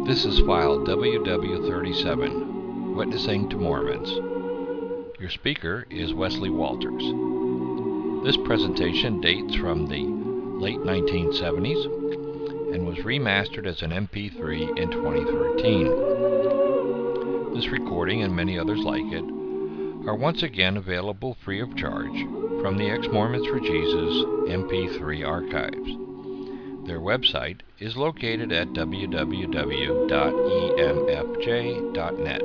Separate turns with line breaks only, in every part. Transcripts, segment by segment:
This is file WW37, Witnessing to Mormons. Your speaker is Wesley Walters. This presentation dates from the late 1970s and was remastered as an MP3 in 2013. This recording and many others like it are once again available free of charge from the Ex-Mormons for Jesus MP3 archives. Their website is located at www.emfj.net.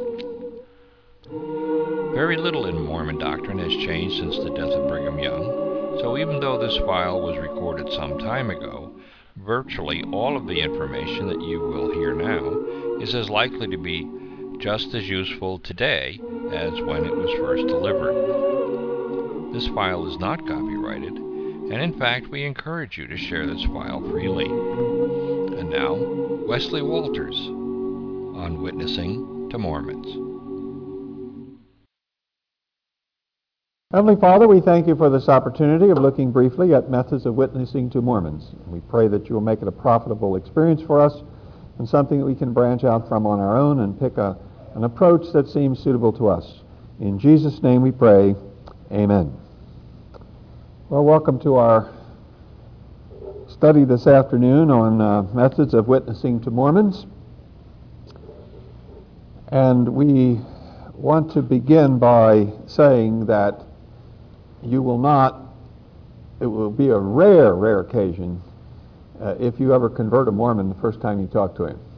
Very little in Mormon doctrine has changed since the death of Brigham Young, so even though this file was recorded some time ago, virtually all of the information that you will hear now is as likely to be just as useful today as when it was first delivered. This file is not copyrighted, and in fact we encourage you to share this file freely. And now, Wesley Walters on Witnessing to Mormons.
Heavenly Father, we thank you for this opportunity of looking briefly at methods of witnessing to Mormons. We pray that you will make it a profitable experience for us and something that we can branch out from on our own and pick an approach that seems suitable to us. In Jesus' name we pray, amen. Well, welcome to our study this afternoon on methods of witnessing to Mormons. And we want to begin by saying that it will be a rare occasion if you ever convert a Mormon the first time you talk to him.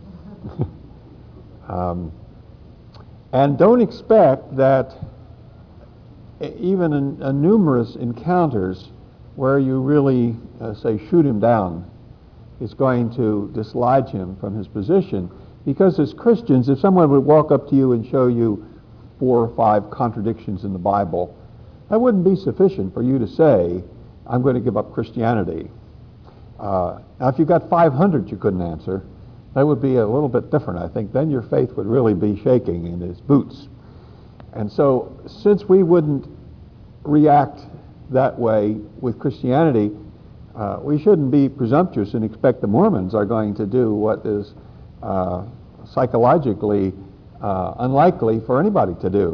And don't expect that even in numerous encounters where you really, say, shoot him down, is going to dislodge him from his position. Because as Christians, if someone would walk up to you and show you 4 or 5 contradictions in the Bible, that wouldn't be sufficient for you to say, I'm going to give up Christianity. Now, if you got 500 you couldn't answer, that would be a little bit different, I think. Then your faith would really be shaking in his boots. And so, since we wouldn't react that way with Christianity, we shouldn't be presumptuous and expect the Mormons are going to do what is psychologically unlikely for anybody to do.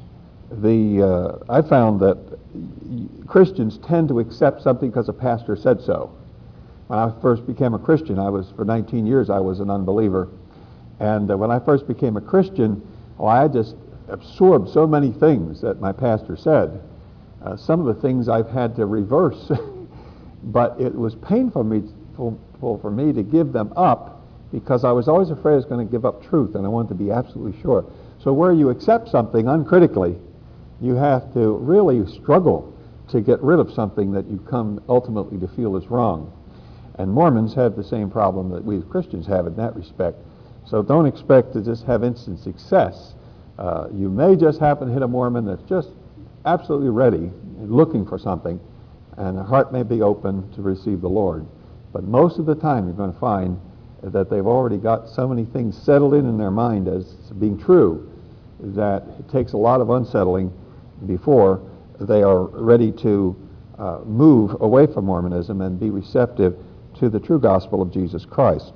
I found that Christians tend to accept something because a pastor said so. When I first became a Christian, for 19 years I was an unbeliever. And when I first became a Christian, I just absorbed so many things that my pastor said. Some of the things I've had to reverse, but it was painful for me to give them up because I was always afraid I was going to give up truth, and I wanted to be absolutely sure. So where you accept something uncritically, you have to really struggle to get rid of something that you come ultimately to feel is wrong. And Mormons have the same problem that we as Christians have in that respect. So don't expect to just have instant success. You may just happen to hit a Mormon that's just absolutely ready and looking for something, and the heart may be open to receive the Lord. But most of the time you're going to find that they've already got so many things settled in their mind as being true that it takes a lot of unsettling before they are ready to move away from Mormonism and be receptive to the true gospel of Jesus Christ.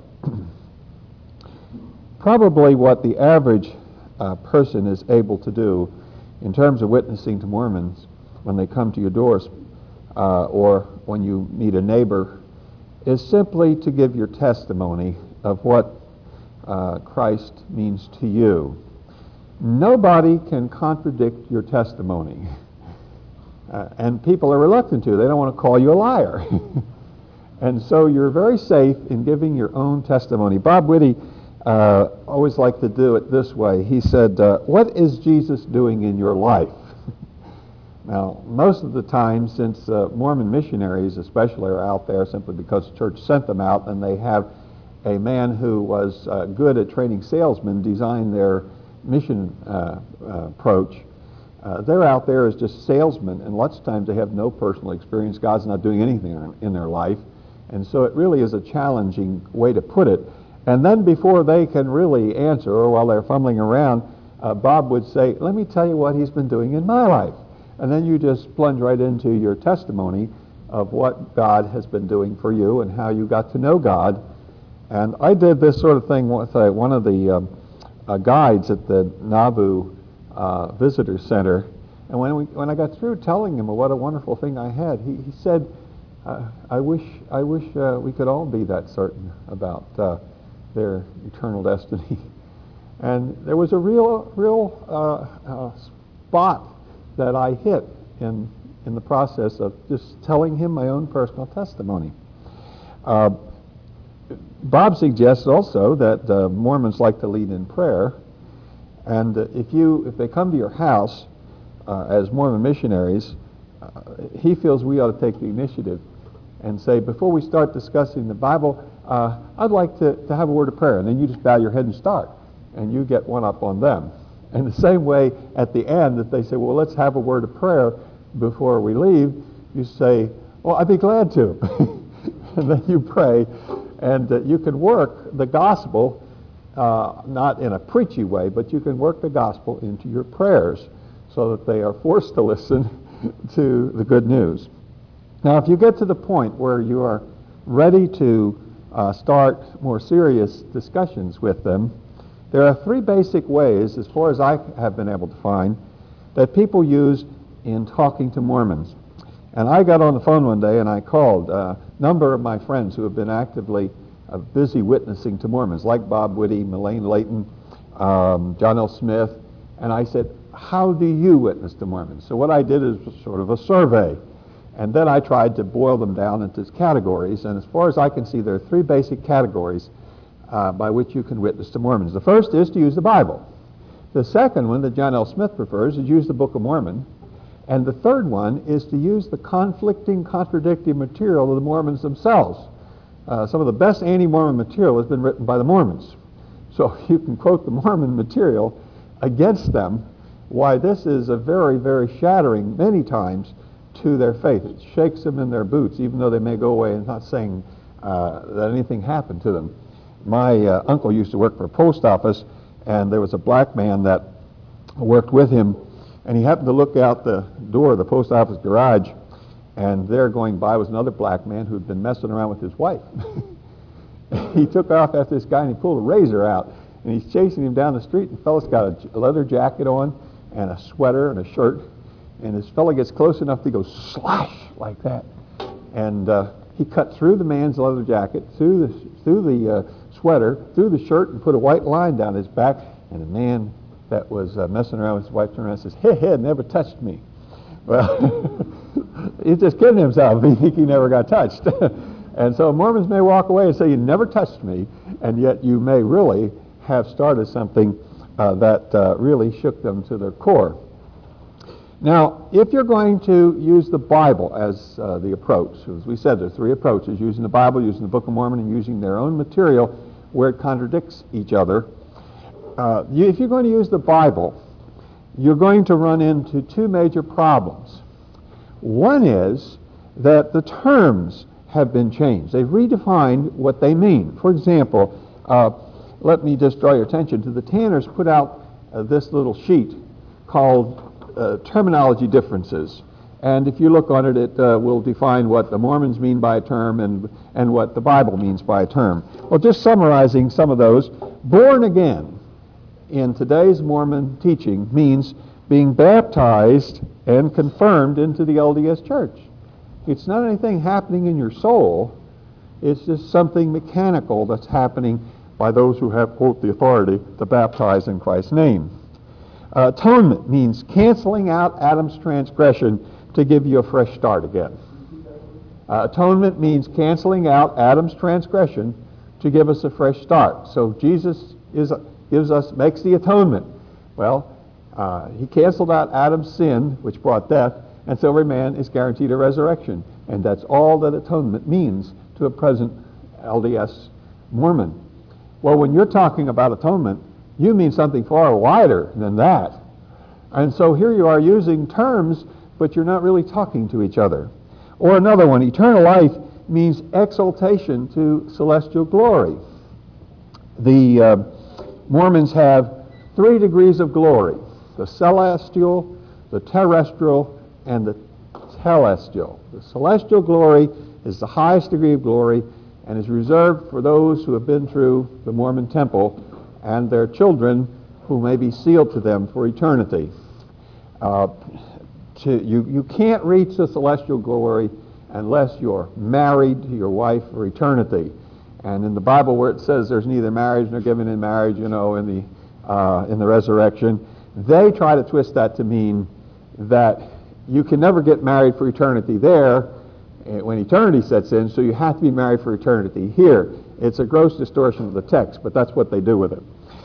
Probably what the average person is able to do in terms of witnessing to Mormons when they come to your doors or when you meet a neighbor is simply to give your testimony of what Christ means to you. Nobody can contradict your testimony. And people are reluctant to. They don't want to call you a liar. And so you're very safe in giving your own testimony. Bob Whitty always liked to do it this way. He said, what is Jesus doing in your life? Now, most of the time, since Mormon missionaries especially are out there simply because the church sent them out, and they have a man who was good at training salesmen design their mission approach, they're out there as just salesmen, and lots of times they have no personal experience. God's not doing anything in their life. And so it really is a challenging way to put it. And then before they can really answer, or while they're fumbling around, Bob would say, let me tell you what he's been doing in my life. And then you just plunge right into your testimony of what God has been doing for you and how you got to know God And I did this sort of thing with one of the guides at the Nauvoo Visitor Center. And when I got through telling him what a wonderful thing I had, he said, I wish we could all be that certain about their eternal destiny. And there was a real spot that I hit in the process of just telling him my own personal testimony. Bob suggests also that Mormons like to lead in prayer, and if they come to your house as Mormon missionaries, he feels we ought to take the initiative and say, before we start discussing the Bible, I'd like to have a word of prayer, and then you just bow your head and start, and you get one up on them. And the same way at the end, if they say, well, let's have a word of prayer before we leave, you say, well, I'd be glad to. And then you pray, and you can work the gospel, not in a preachy way, but you can work the gospel into your prayers so that they are forced to listen to the good news. Now, if you get to the point where you are ready to start more serious discussions with them, there are three basic ways, as far as I have been able to find, that people use in talking to Mormons. And I got on the phone one day and I called a number of my friends who have been actively busy witnessing to Mormons, like Bob Whitty, Melaine Layton, John L. Smith, and I said, how do you witness to Mormons? So what I did is sort of a survey, and then I tried to boil them down into categories, and as far as I can see, there are three basic categories by which you can witness to Mormons. The first is to use the Bible. The second one that John L. Smith prefers is use the Book of Mormon. And the third one is to use the conflicting, contradicting material of the Mormons themselves. Some of the best anti-Mormon material has been written by the Mormons. So you can quote the Mormon material against them, why this is a very, very shattering, many times, to their faith. It shakes them in their boots, even though they may go away and not saying that anything happened to them. My uncle used to work for a post office, and there was a black man that worked with him, and he happened to look out the door of the post office garage, and there going by was another black man who had been messing around with his wife. He took off after this guy, and he pulled a razor out, and he's chasing him down the street. The fellow's got a leather jacket on and a sweater and a shirt, and this fellow gets close enough to go slash like that. And he cut through the man's leather jacket, through the sweater, through the shirt, and put a white line down his back, and the man that was messing around with his wife turned around and says, "Hey, never touched me." Well, he's just kidding himself. He never got touched. And so Mormons may walk away and say, you never touched me, and yet you may really have started something that really shook them to their core. Now, if you're going to use the Bible as the approach, as we said, there are three approaches: using the Bible, using the Book of Mormon, and using their own material where it contradicts each other. If you're going to use the Bible, you're going to run into two major problems. One is that the terms have been changed. They've redefined what they mean. For example, let me just draw your attention to the Tanners put out this little sheet called Terminology Differences. And if you look on it, it will define what the Mormons mean by a term and what the Bible means by a term. Well, just summarizing some of those, born again in today's Mormon teaching means being baptized and confirmed into the LDS Church. It's not anything happening in your soul. It's just something mechanical that's happening by those who have, quote, the authority to baptize in Christ's name. Atonement means canceling out Adam's transgression to give you a fresh start again. Atonement means canceling out Adam's transgression to give us a fresh start. So Jesus makes the atonement. Well, he canceled out Adam's sin, which brought death, and so every man is guaranteed a resurrection. And that's all that atonement means to a present LDS Mormon. Well, when you're talking about atonement, you mean something far wider than that. And so here you are using terms, but you're not really talking to each other. Or another one, eternal life means exaltation to celestial glory. The Mormons have 3 degrees of glory: the celestial, the terrestrial, and the telestial. The celestial glory is the highest degree of glory, and is reserved for those who have been through the Mormon temple and their children who may be sealed to them for eternity. You can't reach the celestial glory unless you're married to your wife for eternity. And in the Bible where it says there's neither marriage nor giving in marriage, in the resurrection, they try to twist that to mean that you can never get married for eternity there when eternity sets in, so you have to be married for eternity here. It's a gross distortion of the text, but that's what they do with it.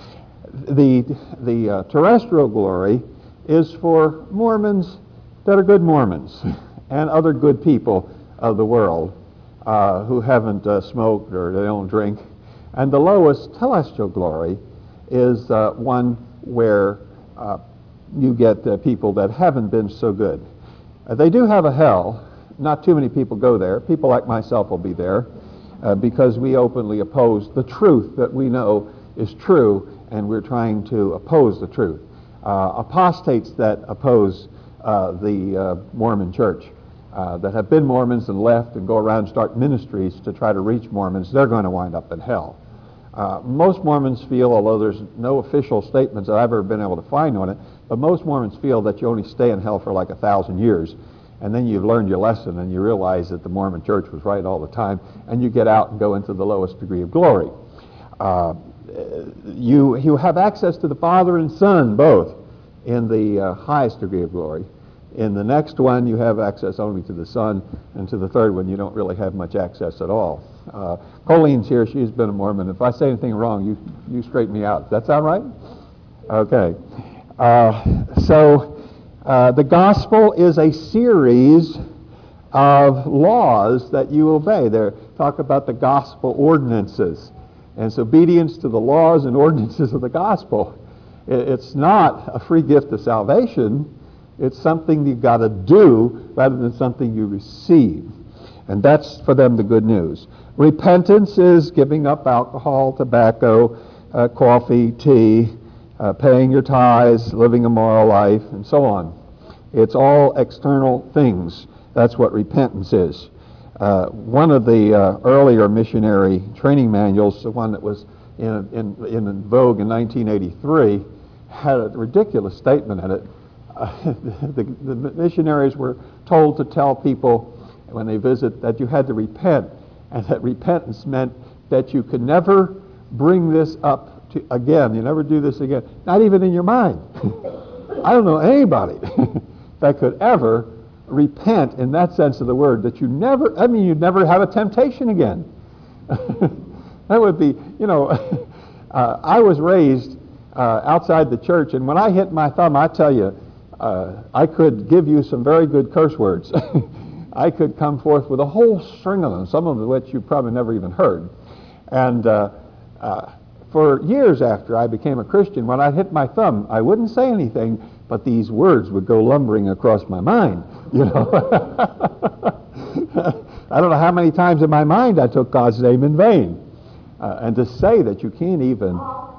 The terrestrial glory is for Mormons that are good Mormons and other good people of the world who haven't smoked or they don't drink. And the lowest celestial glory is one where you get people that haven't been so good. They do have a hell. Not too many people go there. People like myself will be there because we openly oppose the truth that we know is true, and we're trying to oppose the truth. Apostates that oppose the Mormon church, that have been Mormons and left and go around and start ministries to try to reach Mormons, they're going to wind up in hell. Most Mormons feel, although there's no official statements that I've ever been able to find on it, but most Mormons feel that you only stay in hell for like 1,000 years, and then you've learned your lesson and you realize that the Mormon church was right all the time, and you get out and go into the lowest degree of glory. You have access to the Father and Son both in the highest degree of glory. In the next one, you have access only to the Son, and to the third one, you don't really have much access at all. Colleen's here. She's been a Mormon. If I say anything wrong, you straighten me out. Does that sound right? Okay. So the gospel is a series of laws that you obey. They talk about the gospel ordinances. And it's obedience to the laws and ordinances of the gospel. It's not a free gift of salvation. It's something you've got to do rather than something you receive. And that's for them the good news. Repentance is giving up alcohol, tobacco, coffee, tea, paying your tithes, living a moral life, and so on. It's all external things. That's what repentance is. One of the earlier missionary training manuals, the one that was in vogue in 1983, had a ridiculous statement in it. The missionaries were told to tell people when they visit that you had to repent, and that repentance meant that you could never bring this up again. You never do this again, not even in your mind. I don't know anybody that could ever repent in that sense of the word, that you'd never have a temptation again. That would be, I was raised outside the church, and when I hit my thumb, I tell you, I could give you some very good curse words. I could come forth with a whole string of them, some of which you probably never even heard. And for years after I became a Christian, when I hit my thumb, I wouldn't say anything, but these words would go lumbering across my mind. I don't know how many times in my mind I took God's name in vain. And to say that you can't even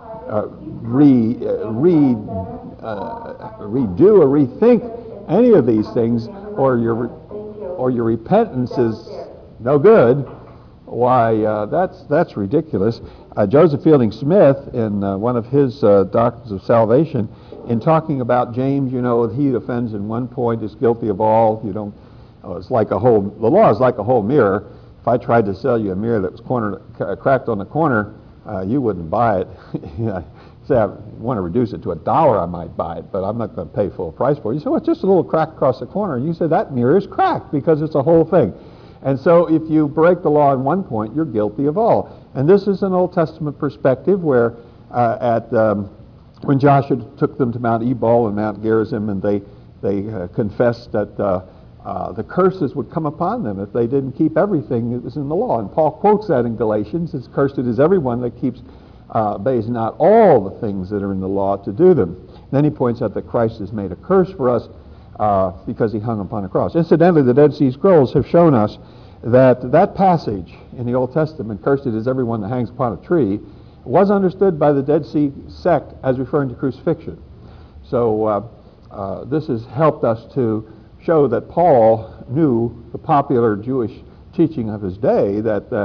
redo or rethink any of these things, or your repentance is no good, why, that's ridiculous. Joseph Fielding Smith, in one of his doctrines of salvation, in talking about James, he who offends in one point is guilty of all. It's like the law is like a whole mirror. If I tried to sell you a mirror that was cracked on the corner, you wouldn't buy it. Say I want to reduce it to $1, I might buy it, but I'm not going to pay full price for it. You say, well, it's just a little crack across the corner. And you say, that mirror is cracked because it's a whole thing. And so if you break the law in one point, you're guilty of all. And this is an Old Testament perspective where when Joshua took them to Mount Ebal and Mount Gerizim, and they confessed that the curses would come upon them if they didn't keep everything that was in the law. And Paul quotes that in Galatians, "It's cursed is everyone that obeys not all the things that are in the law to do them." Then he points out that Christ has made a curse for us because he hung upon a cross. Incidentally, the Dead Sea Scrolls have shown us that passage in the Old Testament, "Cursed is everyone that hangs upon a tree," was understood by the Dead Sea sect as referring to crucifixion. So this has helped us to show that Paul knew the popular Jewish teaching of his day, that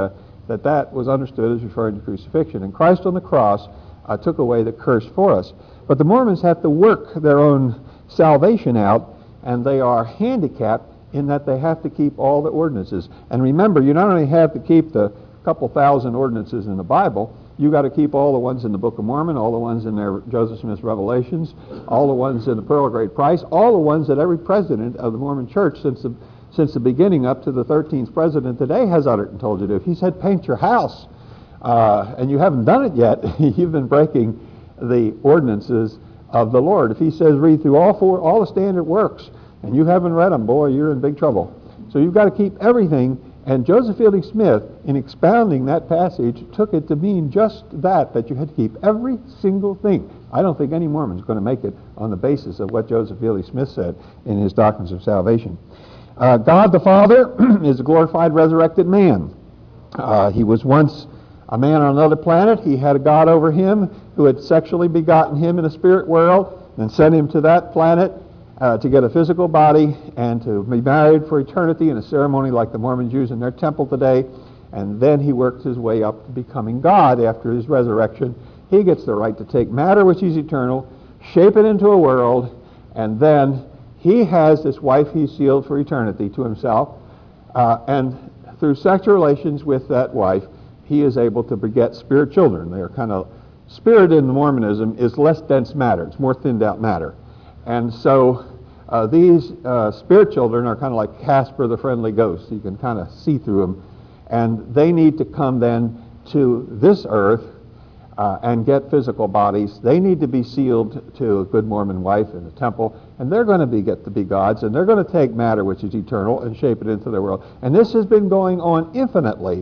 that was understood as referring to crucifixion. And Christ on the cross took away the curse for us. But the Mormons have to work their own salvation out, and they are handicapped in that they have to keep all the ordinances. And remember, you not only have to keep the couple thousand ordinances in the Bible, you got to keep all the ones in the Book of Mormon, all the ones in their Joseph Smith's Revelations, all the ones in the Pearl of Great Price, all the ones that every president of the Mormon Church since the beginning up to the 13th president today has uttered and told you to. If he said paint your house, and you haven't done it yet, you've been breaking the ordinances of the Lord. If he says read through all the standard works, and you haven't read them, boy, you're in big trouble. So you've got to keep everything. And Joseph Fielding Smith, in expounding that passage, took it to mean just that you had to keep every single thing. I don't think any Mormon's going to make it on the basis of what Joseph Fielding Smith said in his Doctrines of Salvation. God the Father is a glorified, resurrected man. He was once a man on another planet. He had a God over him who had sexually begotten him in a spirit world and sent him to that planet to get a physical body and to be married for eternity in a ceremony like the Mormon Jews in their temple today. And then he worked his way up to becoming God after his resurrection. He gets the right to take matter which is eternal, shape it into a world, and then he has this wife he's sealed for eternity to himself. And through sexual relations with that wife, he is able to beget spirit children. They're kind of, spirit in Mormonism is less dense matter. It's more thinned out matter. And so these spirit children are kind of like Casper the Friendly Ghost. You can kind of see through them. And they need to come then to this earth and get physical bodies. They need to be sealed to a good Mormon wife in the temple. And they're going to get to be gods. And they're going to take matter which is eternal and shape it into their world. And this has been going on infinitely.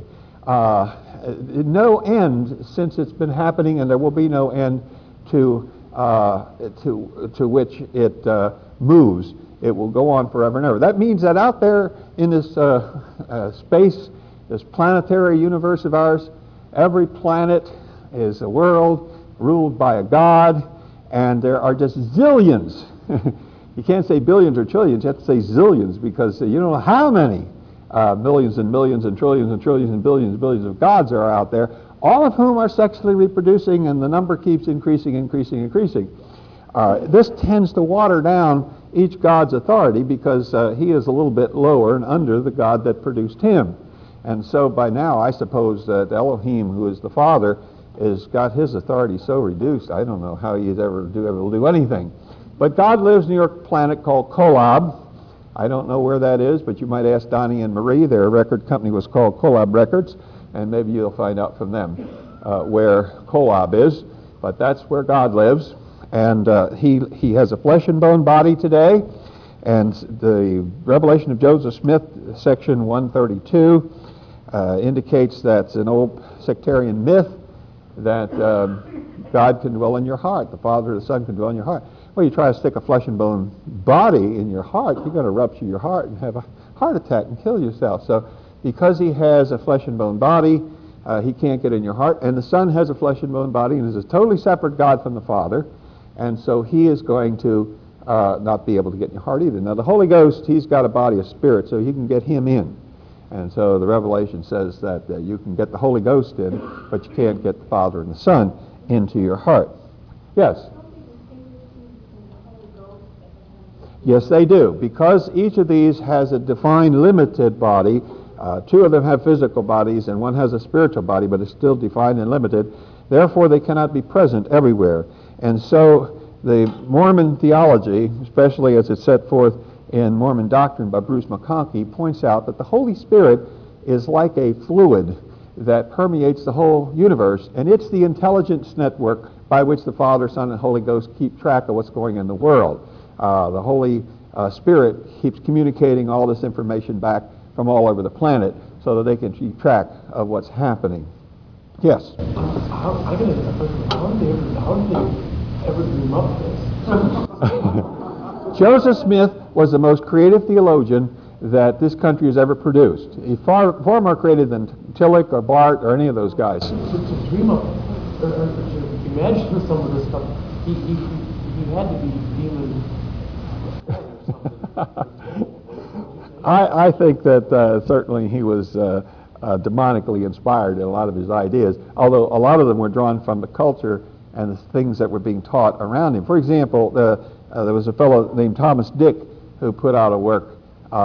No end since it's been happening, and there will be no end to which it moves. It will go on forever and ever. That means that out there in this space, this planetary universe of ours, every planet is a world ruled by a god, and there are just zillions. You can't say billions or trillions, you have to say zillions, because you don't know how many millions and millions and trillions and trillions and billions of gods are out there, all of whom are sexually reproducing, and the number keeps increasing. This tends to water down each god's authority because he is a little bit lower and under the God that produced him. And so by now, I suppose that Elohim, who is the Father, has got his authority so reduced, I don't know how he's ever do anything. But God lives near a planet called Kolob. I don't know where that is, but you might ask Donnie and Marie. Their record company was called Kolob Records, and maybe you'll find out from them where Kolob is. But that's where God lives, and he has a flesh and bone body today. And the Revelation of Joseph Smith, section 132, indicates that's an old sectarian myth that God can dwell in your heart. The Father and the Son can dwell in your heart. Well, you try to stick a flesh and bone body in your heart, you're going to rupture your heart and have a heart attack and kill yourself. So because he has a flesh and bone body, he can't get in your heart. And the Son has a flesh and bone body and is a totally separate God from the Father. And so he is going to not be able to get in your heart either. Now, the Holy Ghost, he's got a body of spirit, so you can get him in. And so the Revelation says that you can get the Holy Ghost in, but you can't get the Father and the Son into your heart. Yes? Yes, they do. Because each of these has a defined, limited body. Two of them have physical bodies, and one has a spiritual body, but it's still defined and limited. Therefore, they cannot be present everywhere. And so the Mormon theology, especially as it's set forth in Mormon Doctrine by Bruce McConkie, points out that the Holy Spirit is like a fluid that permeates the whole universe, and it's the intelligence network by which the Father, Son, and Holy Ghost keep track of what's going on in the world. The Holy Spirit keeps communicating all this information back from all over the planet so that they can keep track of what's happening. Yes?
How did they ever dream up this?
Joseph Smith was the most creative theologian that this country has ever produced. He's far more creative than Tillich or Barth or any of those guys.
To dream up, or to imagine some of this stuff, he had to be demon or something.
I think that certainly he was demonically inspired in a lot of his ideas, although a lot of them were drawn from the culture and the things that were being taught around him. For example, there was a fellow named Thomas Dick who put out a work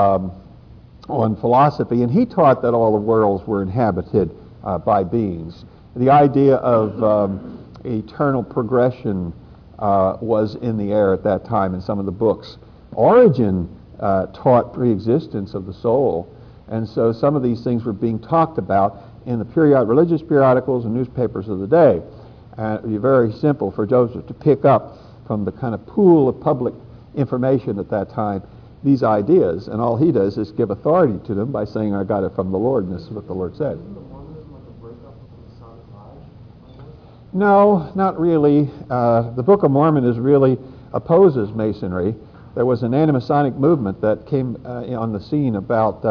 on philosophy, and he taught that all the worlds were inhabited by beings. The idea of eternal progression was in the air at that time in some of the books. Origen taught pre-existence of the soul, and so some of these things were being talked about in the religious periodicals and newspapers of the day. It would be very simple for Joseph to pick up from the kind of pool of public information at that time these ideas, and all he does is give authority to them by saying, I got it from the Lord, and this is what the Lord said.
Isn't the Mormonism like a breakup of the Masonic Lodge?
No, not really. The Book of Mormon really opposes Masonry. There was an anti-Masonic movement that came on the scene about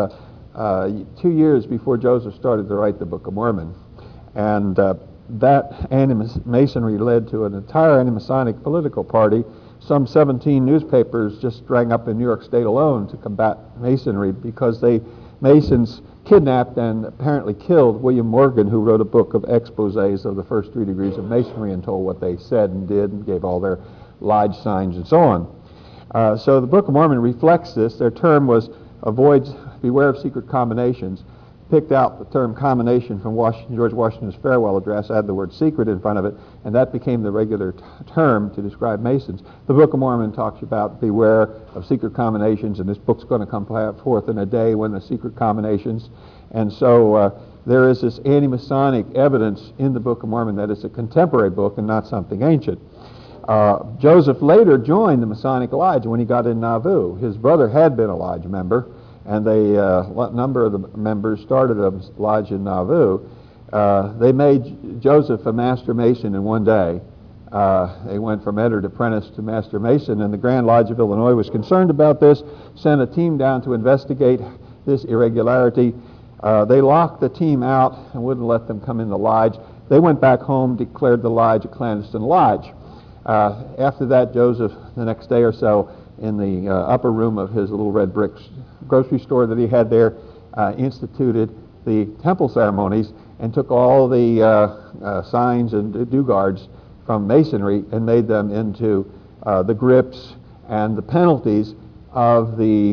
2 years before Joseph started to write the Book of Mormon. And that anti-Masonry led to an entire anti-Masonic political party. Some 17 newspapers just sprang up in New York State alone to combat Masonry because Masons kidnapped and apparently killed William Morgan, who wrote a book of exposés of the first 3 degrees of Masonry and told what they said and did and gave all their lodge signs and so on. So the Book of Mormon reflects this. Their term was beware of secret combinations. Picked out the term combination from George Washington's farewell address, add the word secret in front of it, and that became the regular term to describe Masons. The Book of Mormon talks about beware of secret combinations, and this book's going to come forth in a day when the secret combinations. And so there is this anti-Masonic evidence in the Book of Mormon that it's a contemporary book and not something ancient. Joseph later joined the Masonic Lodge when he got in Nauvoo. His brother had been a lodge member, and a number of the members started a lodge in Nauvoo. They made Joseph a master mason in one day. They went from entered apprentice to master mason, and the Grand Lodge of Illinois was concerned about this, sent a team down to investigate this irregularity. They locked the team out and wouldn't let them come in the lodge. They went back home, declared the lodge a clandestine lodge. After that, Joseph, the next day or so, in the upper room of his little red brick grocery store that he had there, instituted the temple ceremonies and took all the signs and dewguards from Masonry and made them into the grips and the penalties of the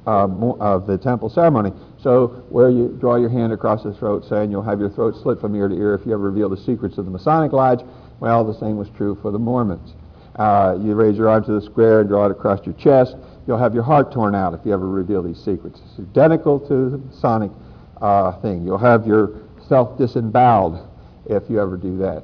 temple ceremony. So where you draw your hand across the throat saying you'll have your throat slit from ear to ear if you ever reveal the secrets of the Masonic Lodge, well, the same was true for the Mormons. You raise your arm to the square and draw it across your chest. You'll have your heart torn out if you ever reveal these secrets. It's identical to the Masonic thing. You'll have yourself disemboweled if you ever do that.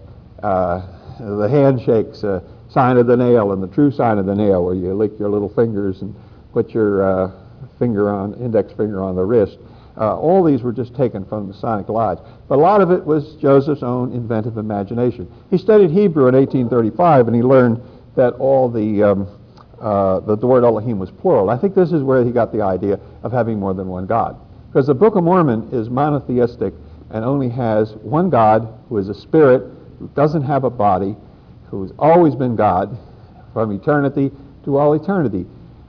The handshake's a sign of the nail, and the true sign of the nail, where you lick your little fingers and put your index finger on the wrist. All these were just taken from the Masonic Lodge. But a lot of it was Joseph's own inventive imagination. He studied Hebrew in 1835, and he learned that all the word Elohim was plural. I think this is where he got the idea of having more than one God. Because the Book of Mormon is monotheistic and only has one God who is a spirit, who doesn't have a body, who has always been God from eternity to all eternity.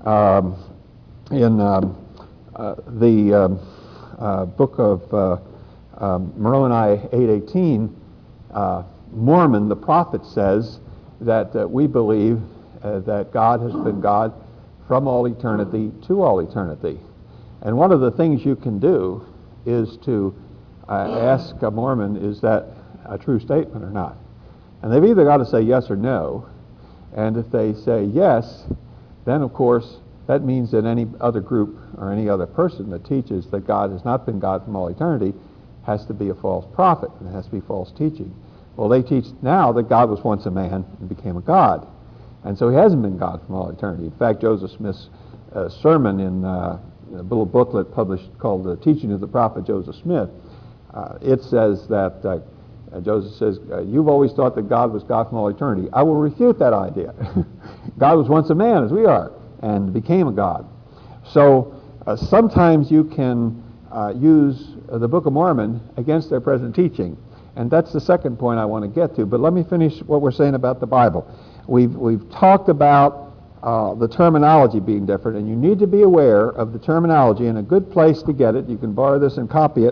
In the book of Moroni 8:18, Mormon, the prophet, says that we believe that God has been God from all eternity to all eternity. And one of the things you can do is to ask a Mormon, is that a true statement or not? And they've either got to say yes or no. And if they say yes, then of course that means that any other group or any other person that teaches that God has not been God from all eternity has to be a false prophet, and it has to be false teaching. Well, they teach now that God was once a man and became a God. And so he hasn't been God from all eternity. In fact, Joseph Smith's sermon in a little booklet published called The Teaching of the Prophet Joseph Smith, it says that Joseph says, you've always thought that God was God from all eternity. I will refute that idea. God was once a man, as we are, and became a God. So sometimes you can use the Book of Mormon against their present teaching. And that's the second point I want to get to. But let me finish what we're saying about the Bible. We've talked about the terminology being different, and you need to be aware of the terminology, and a good place to get it, you can borrow this and copy it,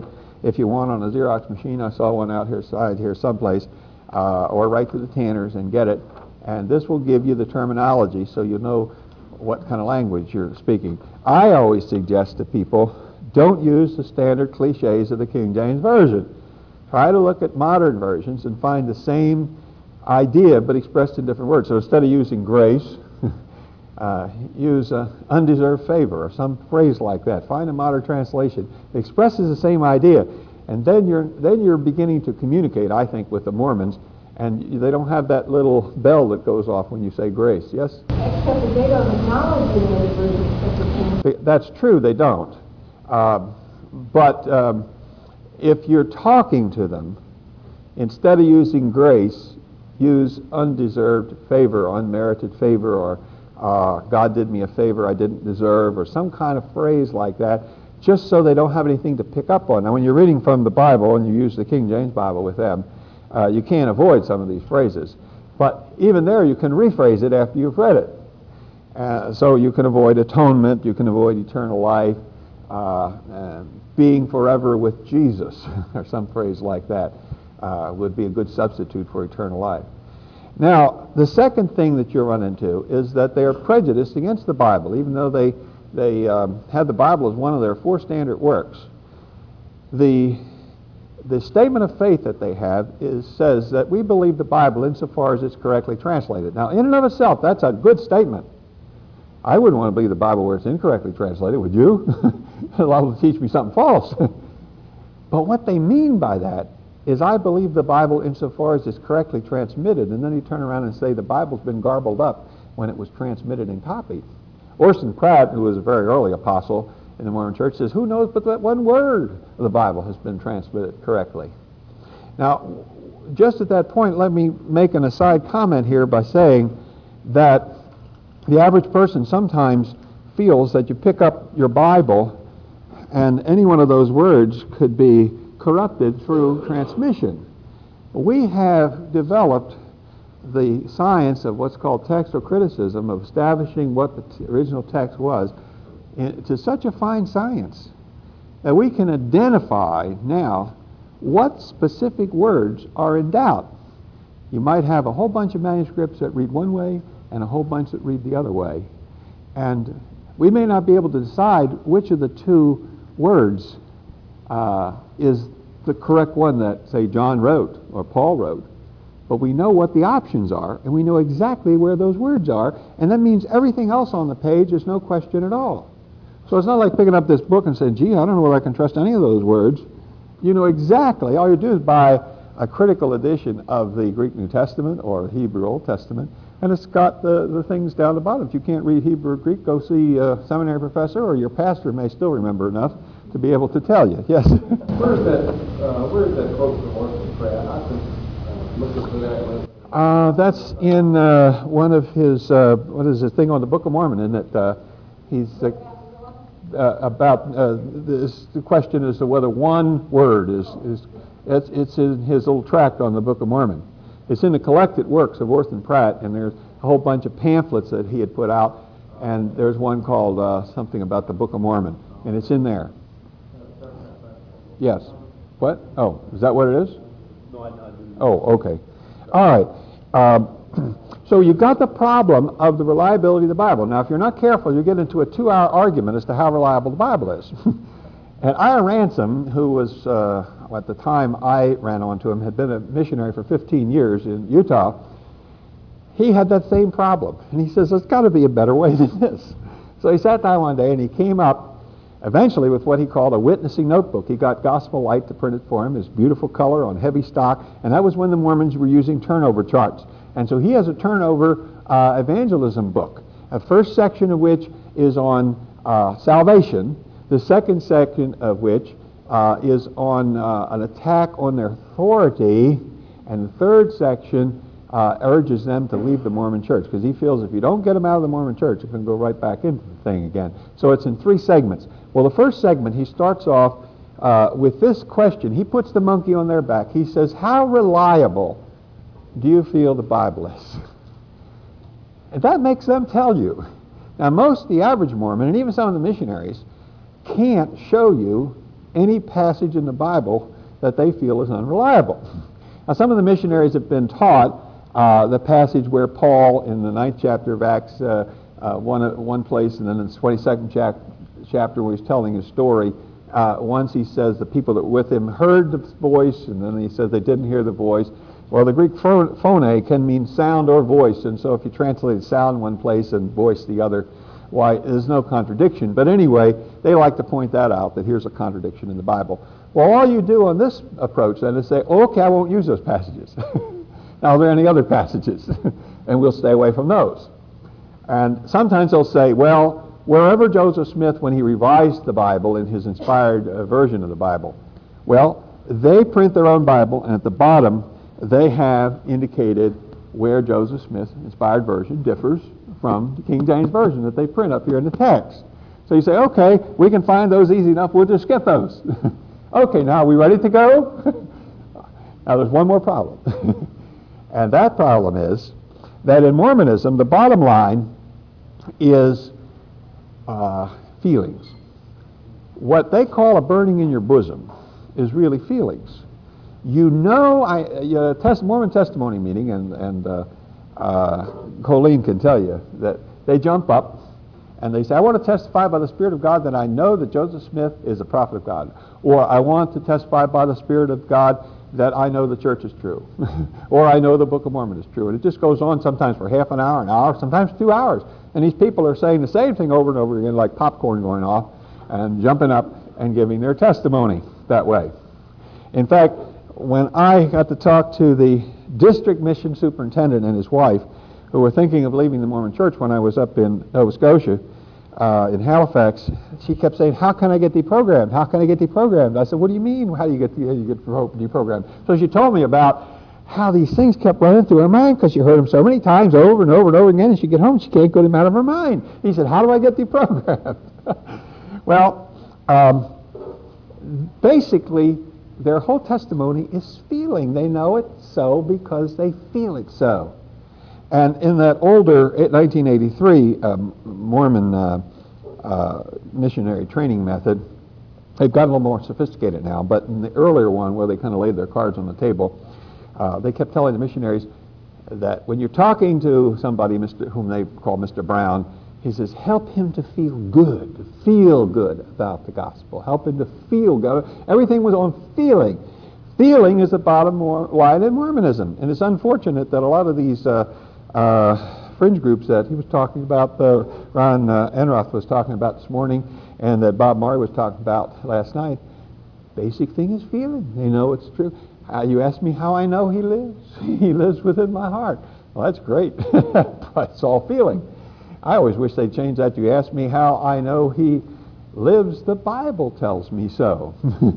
if you want on a Xerox machine. I saw one out here side here someplace, or right to the Tanners and get it. And this will give you the terminology so you know what kind of language you're speaking. I always suggest to people, don't use the standard cliches of the King James Version. Try to look at modern versions and find the same idea but expressed in different words. So instead of using grace, use undeserved favor or some phrase like that. Find a modern translation that expresses the same idea, and then you're beginning to communicate, I think, with the Mormons, and they don't have that little bell that goes off when you say grace. Yes?
Except that they don't acknowledge the other versions.
That's true, they don't. But if you're talking to them, instead of using grace, use undeserved favor, unmerited favor, or God did me a favor I didn't deserve, or some kind of phrase like that, just so they don't have anything to pick up on. Now, when you're reading from the Bible and you use the King James Bible with them, you can't avoid some of these phrases. But even there, you can rephrase it after you've read it. So you can avoid atonement, you can avoid eternal life, being forever with Jesus, or some phrase like that would be a good substitute for eternal life. Now, the second thing that you run into is that they are prejudiced against the Bible, even though they had the Bible as one of their 4 standard works. The statement of faith that they have says that we believe the Bible insofar as it's correctly translated. Now, in and of itself, that's a good statement. I wouldn't want to believe the Bible where it's incorrectly translated, would you? The Bible will teach me something false. But what they mean by that is I believe the Bible insofar as it's correctly transmitted, and then you turn around and say the Bible's been garbled up when it was transmitted and copied. Orson Pratt, who was a very early apostle in the Mormon Church, says, who knows but that one word of the Bible has been transmitted correctly. Now, just at that point, let me make an aside comment here by saying that the average person sometimes feels that you pick up your Bible and any one of those words could be corrupted through transmission. We have developed the science of what's called textual criticism, of establishing what the original text was, to such a fine science that we can identify now what specific words are in doubt. You might have a whole bunch of manuscripts that read one way and a whole bunch that read the other way. And we may not be able to decide which of the 2 words is the correct one that, say, John wrote or Paul wrote. But we know what the options are, and we know exactly where those words are, and that means everything else on the page is no question at all. So it's not like picking up this book and saying, gee, I don't know whether I can trust any of those words. You know exactly. All you do is buy a critical edition of the Greek New Testament or Hebrew Old Testament, and it's got the things down the bottom. If you can't read Hebrew or Greek, go see a seminary professor, or your pastor may still remember enough to be able to tell you. Yes?
Where's that quote from Orson Pratt? I've been looking for that.
That's in one of his, what is the thing on the Book of Mormon, isn't it? He's about this, the question as to whether one word it's in his little tract on the Book of Mormon. It's in the collected works of Orson Pratt, and there's a whole bunch of pamphlets that he had put out, and there's one called something about the Book of Mormon, and it's in there. Yes. What? Oh, is that what it is?
No, I didn't.
Oh, okay. All right. So you've got the problem of the reliability of the Bible. Now, if you're not careful, you get into a 2-hour argument as to how reliable the Bible is. And Ira Ransom, who was, at the time I ran onto him, had been a missionary for 15 years in Utah, he had that same problem. And he says, there's got to be a better way than this. So he sat down one day and he came up eventually with what he called a witnessing notebook. He got Gospel Light to print it for him, his beautiful color on heavy stock, and that was when the Mormons were using turnover charts. And so he has a turnover evangelism book, a first section of which is on salvation, the second section of which is on an attack on their authority, and the third section urges them to leave the Mormon church, because he feels if you don't get them out of the Mormon church, it can go right back into the thing again. So it's in 3 segments. Well, the first segment, he starts off with this question. He puts the monkey on their back. He says, how reliable do you feel the Bible is? And that makes them tell you. Now, the average Mormon, and even some of the missionaries, can't show you any passage in the Bible that they feel is unreliable. Now, some of the missionaries have been taught the passage where Paul, in the 9th chapter of Acts, one place, and then in the 22nd chapter where he's telling his story, once he says the people that were with him heard the voice, and then he says they didn't hear the voice. Well, the Greek phone can mean sound or voice, and so if you translate sound one place and voice the other, why, there's no contradiction. But anyway, they like to point that out, that here's a contradiction in the Bible. Well, all you do on this approach then is say, okay, I won't use those passages. Now, are there any other passages? And we'll stay away from those. And sometimes they'll say, well, wherever Joseph Smith, when he revised the Bible in his inspired version of the Bible, well, they print their own Bible, and at the bottom, they have indicated where Joseph Smith's inspired version differs from the King James Version that they print up here in the text. So you say, okay, we can find those easy enough, we'll just get those. Okay, now are we ready to go? Now there's one more problem. And that problem is that in Mormonism, the bottom line is feelings. What they call a burning in your bosom is really feelings. You know, Mormon testimony meeting, and Colleen can tell you that they jump up and they say, I want to testify by the Spirit of God that I know that Joseph Smith is a prophet of God. Or I want to testify by the Spirit of God that I know the church is true. Or I know the Book of Mormon is true. And it just goes on sometimes for half an hour, sometimes 2 hours. And these people are saying the same thing over and over again, like popcorn going off, and jumping up and giving their testimony that way. In fact, when I got to talk to the district mission superintendent and his wife, who were thinking of leaving the Mormon church when I was up in Nova Scotia, in Halifax, she kept saying, how can I get deprogrammed? How can I get deprogrammed? I said, what do you mean, how do you get deprogrammed? So she told me about how these things kept running through her mind because she heard them so many times over and over and over again, and she'd get home, she can't get them out of her mind. He said, how do I get deprogrammed? Well, basically, their whole testimony is feeling. They know it so because they feel it so. And in that older 1983 Mormon missionary training method, they've gotten a little more sophisticated now, but in the earlier one where they kind of laid their cards on the table, they kept telling the missionaries that when you're talking to somebody whom they call Mr. Brown, he says, help him to feel good about the gospel. Help him to feel good. Everything was on feeling. Feeling is the bottom line in Mormonism. And it's unfortunate that a lot of these fringe groups that he was talking about, Ron Enroth was talking about this morning, and that Bob Marley was talking about last night, basic thing is feeling. They know it's true. You ask me how I know he lives. He lives within my heart. Well, that's great. It's all feeling. I always wish they'd change that. You ask me how I know he lives. The Bible tells me so.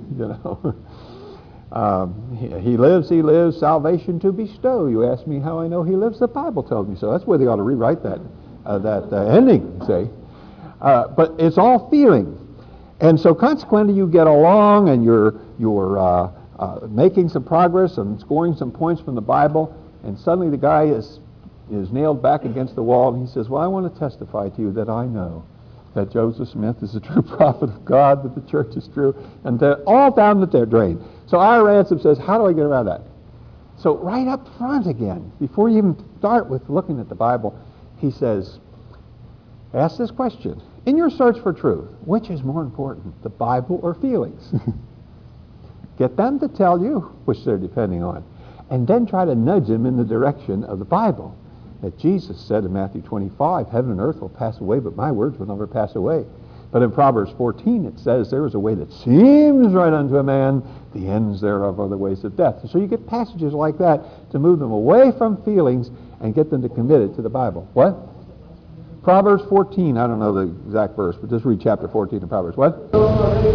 He lives, salvation to bestow. You ask me how I know he lives. The Bible tells me so. That's where they ought to rewrite that ending, say. But it's all feeling. And so consequently you get along and you're making some progress and scoring some points from the Bible, and suddenly the guy is nailed back against the wall, and he says, well, I want to testify to you that I know that Joseph Smith is a true prophet of God, that the church is true, and they're all down the drain. So our ransom says, how do I get around that? So right up front again, before you even start with looking at the Bible, he says, ask this question. In your search for truth, which is more important, the Bible or feelings? Get them to tell you which they're depending on, and then try to nudge them in the direction of the Bible. That Jesus said in Matthew 25, heaven and earth will pass away, but my words will never pass away. But in Proverbs 14 it says, there is a way that seems right unto a man, the ends thereof are the ways of death. So you get passages like that to move them away from feelings and get them to commit it to the Bible. What? Proverbs 14, I don't know the exact verse, but just read chapter 14 of Proverbs. What?
Proverbs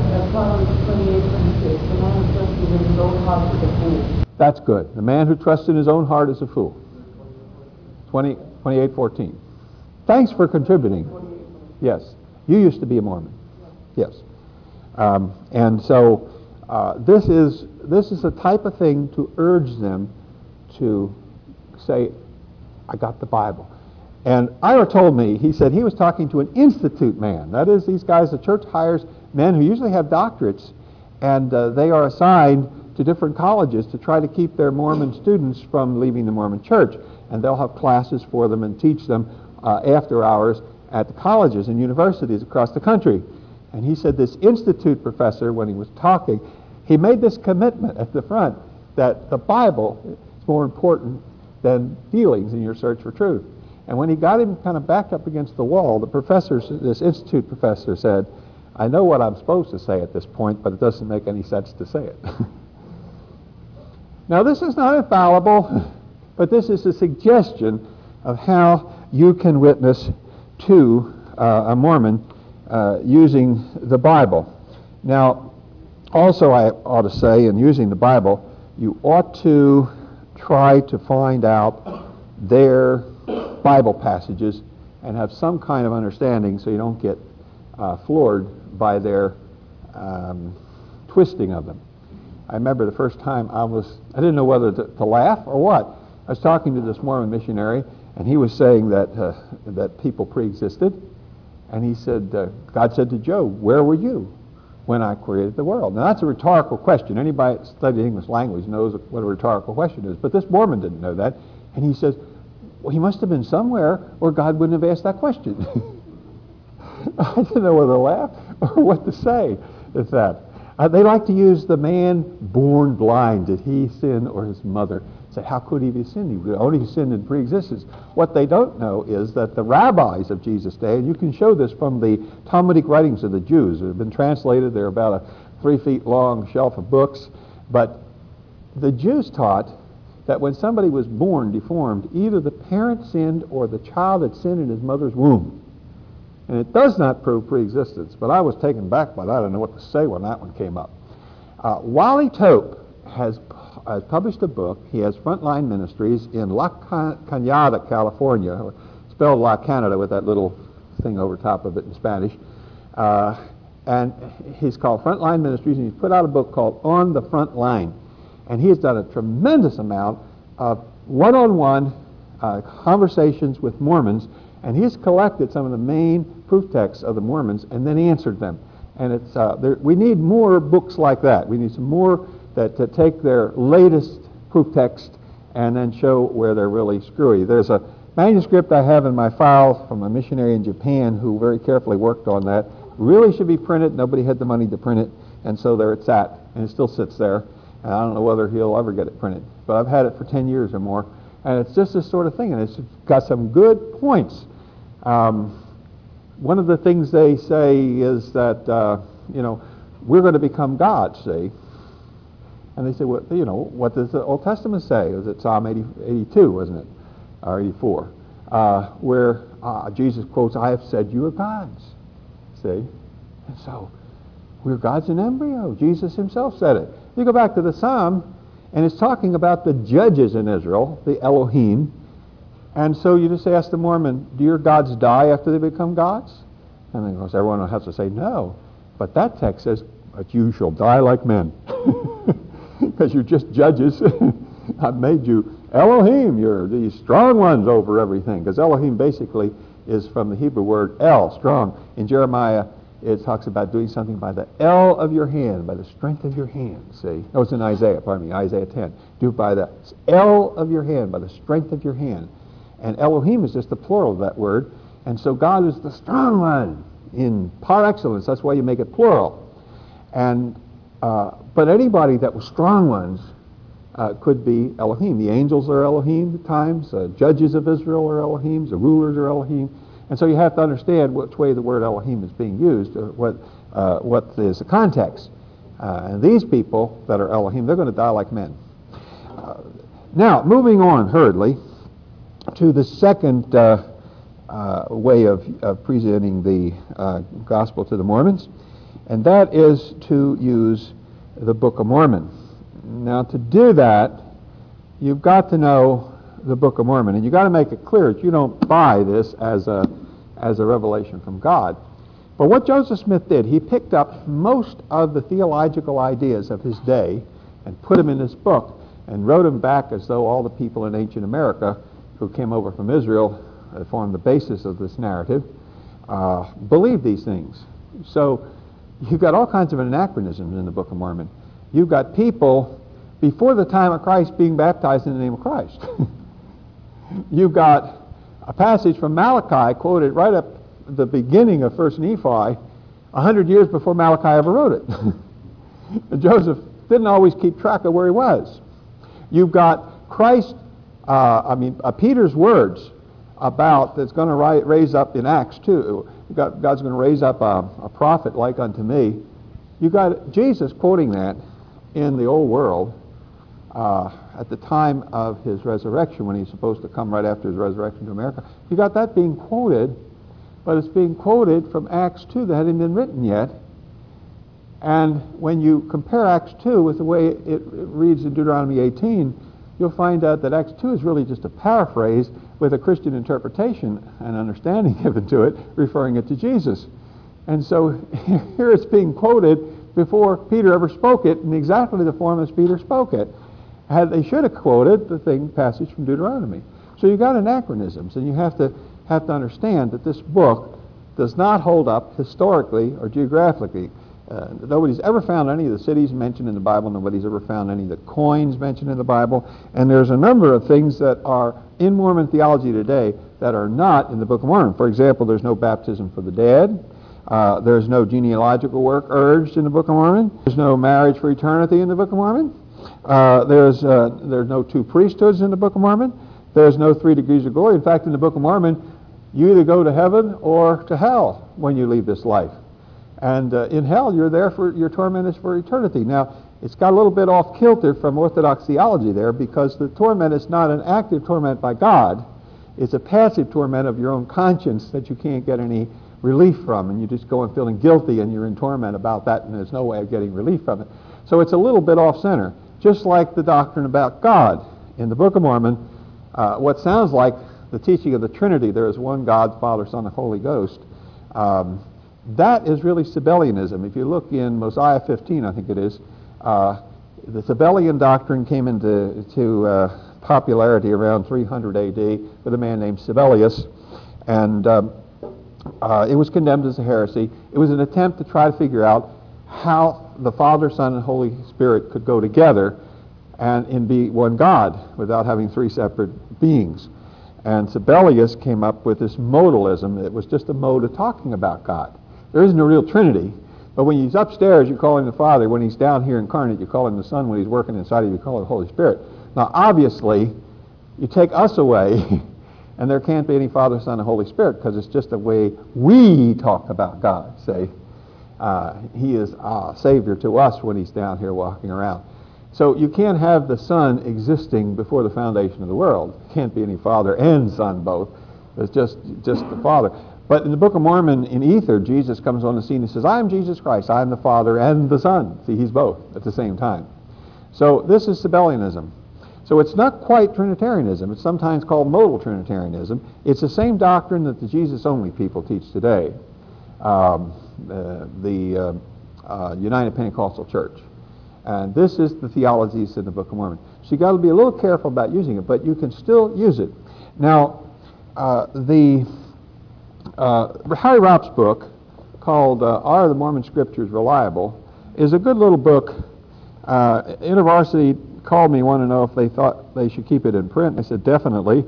28:26. The man who trusts in his own heart is a fool.
That's good. The man who trusts in his own heart is a fool. 28:14. Thanks for contributing. Yes. You used to be a Mormon. Yes. And so this is the type of thing to urge them to say, I got the Bible. And Ira told me, he said he was talking to an institute man. That is, these guys, the church hires men who usually have doctorates, and they are assigned to different colleges to try to keep their Mormon students from leaving the Mormon church. And they'll have classes for them and teach them after hours at the colleges and universities across the country. And he said this institute professor, when he was talking, he made this commitment at the front that the Bible is more important than feelings in your search for truth. And when he got him kind of backed up against the wall, the professor, this institute professor, said, I know what I'm supposed to say at this point, but it doesn't make any sense to say it. Now, this is not infallible, but this is a suggestion of how you can witness to a Mormon using the Bible. Now, also I ought to say, in using the Bible, you ought to try to find out their Bible passages and have some kind of understanding so you don't get floored by their twisting of them. I remember the first time I didn't know whether to laugh or what. I was talking to this Mormon missionary, and he was saying that people pre-existed, and he said, God said to Job, where were you when I created the world? Now that's a rhetorical question. Anybody that studied English language knows what a rhetorical question is, but this Mormon didn't know that, and he says, well, he must have been somewhere or God wouldn't have asked that question. I didn't know whether to laugh or what to say at that. They like to use the man born blind. Did he sin or his mother? Say, how could he be sinned? He would only sinned in pre-existence. What they don't know is that the rabbis of Jesus' day, and you can show this from the Talmudic writings of the Jews that have been translated. They're about a 3 feet long shelf of books. But the Jews taught that when somebody was born deformed, either the parent sinned or the child had sinned in his mother's womb. And it does not prove pre-existence, but I was taken back by that. I didn't know what to say when that one came up. Wally Tope has published a book. He has Frontline Ministries in La Cañada, California, spelled La Canada with that little thing over top of it in Spanish. And he's called Frontline Ministries, and he's put out a book called On the Front Line. And he has done a tremendous amount of one-on-one conversations with Mormons, and he's collected some of the main proof texts of the Mormons and then answered them. And it's we need more books like that. We need some more that take their latest proof text and then show where they're really screwy. There's a manuscript I have in my file from a missionary in Japan who very carefully worked on that. Really should be printed. Nobody had the money to print it, and so there it sat, and it still sits there. And I don't know whether he'll ever get it printed, but I've had it for 10 years or more, and it's just this sort of thing, and it's got some good points. One of the things they say is that, we're going to become gods, see? And they say, well, what does the Old Testament say? Was it Psalm 82, wasn't it? Or 84, where Jesus quotes, I have said you are gods, see? And so, we're gods in embryo. Jesus himself said it. You go back to the Psalm, and it's talking about the judges in Israel, the Elohim. And so you just ask the Mormon, do your gods die after they become gods? And of course everyone has to say no. But that text says, but you shall die like men. Because you're just judges. I've made you Elohim. You're the strong ones over everything. Because Elohim basically is from the Hebrew word El, strong. In Jeremiah, it talks about doing something by the L of your hand, by the strength of your hand, see? No, it's in Isaiah 10. Do it by the L of your hand, by the strength of your hand. And Elohim is just the plural of that word. And so God is the strong one in par excellence. That's why you make it plural. And but anybody that was strong ones could be Elohim. The angels are Elohim at times. Judges of Israel are Elohim. The rulers are Elohim. And so you have to understand which way the word Elohim is being used, what is the context. And these people that are Elohim, they're going to die like men. Now, moving on hurriedly to the second way of presenting the gospel to the Mormons, and that is to use the Book of Mormon. Now, to do that, you've got to know the Book of Mormon, and you've got to make it clear that you don't buy this as a revelation from God. But what Joseph Smith did, he picked up most of the theological ideas of his day and put them in this book and wrote them back as though all the people in ancient America who came over from Israel that form the basis of this narrative, believe these things. So you've got all kinds of anachronisms in the Book of Mormon. You've got people before the time of Christ being baptized in the name of Christ. You've got a passage from Malachi quoted right up the beginning of 1 Nephi, 100 years before Malachi ever wrote it. Joseph didn't always keep track of where he was. You've got Christ, Peter's words about that's going to raise up in Acts 2. God's going to raise up a prophet like unto me. You've got Jesus quoting that in the old world at the time of his resurrection, when he's supposed to come right after his resurrection to America. You got that being quoted, but it's being quoted from Acts 2 that hadn't been written yet. And when you compare Acts 2 with the way it reads in Deuteronomy 18, you'll find out that Acts 2 is really just a paraphrase with a Christian interpretation and understanding given to it, referring it to Jesus. And so here it's being quoted before Peter ever spoke it in exactly the form as Peter spoke it. They should have quoted the passage from Deuteronomy. So you've got anachronisms, and you have to understand that this book does not hold up historically or geographically. Nobody's ever found any of the cities mentioned in the Bible. Nobody's ever found any of the coins mentioned in the Bible. And there's a number of things that are in Mormon theology today that are not in the Book of Mormon. For example, there's no baptism for the dead. There's no genealogical work urged in the Book of Mormon. There's no marriage for eternity in the Book of Mormon. There's no two priesthoods in the Book of Mormon. There's no 3 degrees of glory. In fact, in the Book of Mormon, you either go to heaven or to hell when you leave this life. And in hell, you're there for your torment is for eternity. Now, it's got a little bit off kilter from Orthodox theology there, because the torment is not an active torment by God. It's a passive torment of your own conscience that you can't get any relief from, and you just go and feeling guilty, and you're in torment about that, and there's no way of getting relief from it. So it's a little bit off center, just like the doctrine about God. In the Book of Mormon, what sounds like the teaching of the Trinity, there is one God, Father, Son, and Holy Ghost, that is really Sabellianism. If you look in Mosiah 15, I think it is, the Sabellian doctrine came into popularity around 300 A.D. with a man named Sibelius, and it was condemned as a heresy. It was an attempt to try to figure out how the Father, Son, and Holy Spirit could go together and be one God without having 3 separate beings. And Sibelius came up with this modalism. It was just a mode of talking about God. There isn't a real Trinity, but when he's upstairs, you call him the Father. When he's down here incarnate, you call him the Son. When he's working inside of you, you call him the Holy Spirit. Now, obviously, you take us away, and there can't be any Father, Son, and Holy Spirit, because it's just the way we talk about God, say. He is a Savior to us when he's down here walking around. So you can't have the Son existing before the foundation of the world. Can't be any Father and Son both. It's just the Father. But in the Book of Mormon, in Ether, Jesus comes on the scene and says, I am Jesus Christ. I am the Father and the Son. See, he's both at the same time. So this is Sabellianism. So it's not quite Trinitarianism. It's sometimes called modal Trinitarianism. It's the same doctrine that the Jesus-only people teach today, the United Pentecostal Church. And this is the theologies in the Book of Mormon. So you've got to be a little careful about using it, but you can still use it. Now, Harry Ropp's book, called Are the Mormon Scriptures Reliable, is a good little book. InterVarsity called me, wanted to know if they thought they should keep it in print. I said, definitely,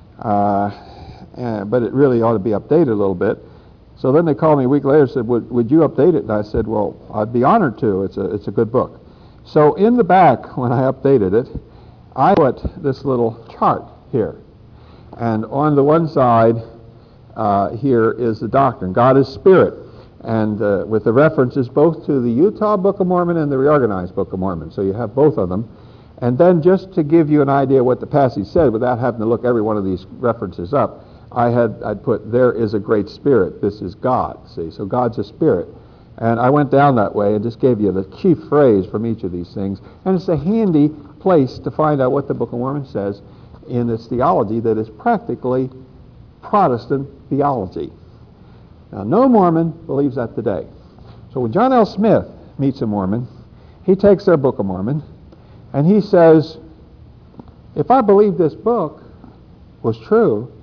but it really ought to be updated a little bit. So then they called me a week later and said, would you update it? And I said, well, I'd be honored to. It's a good book. So in the back, when I updated it, I put this little chart here. And on the one side here is the doctrine. God is Spirit. And with the references both to the Utah Book of Mormon and the Reorganized Book of Mormon. So you have both of them. And then just to give you an idea what the passage said, without having to look every one of these references up, I'd put, there is a great Spirit. This is God. See, so God's a Spirit. And I went down that way and just gave you the chief phrase from each of these things. And it's a handy place to find out what the Book of Mormon says in its theology that is practically Protestant theology. Now, no Mormon believes that today. So when John L. Smith meets a Mormon, he takes their Book of Mormon, and he says, if I believe this book was true,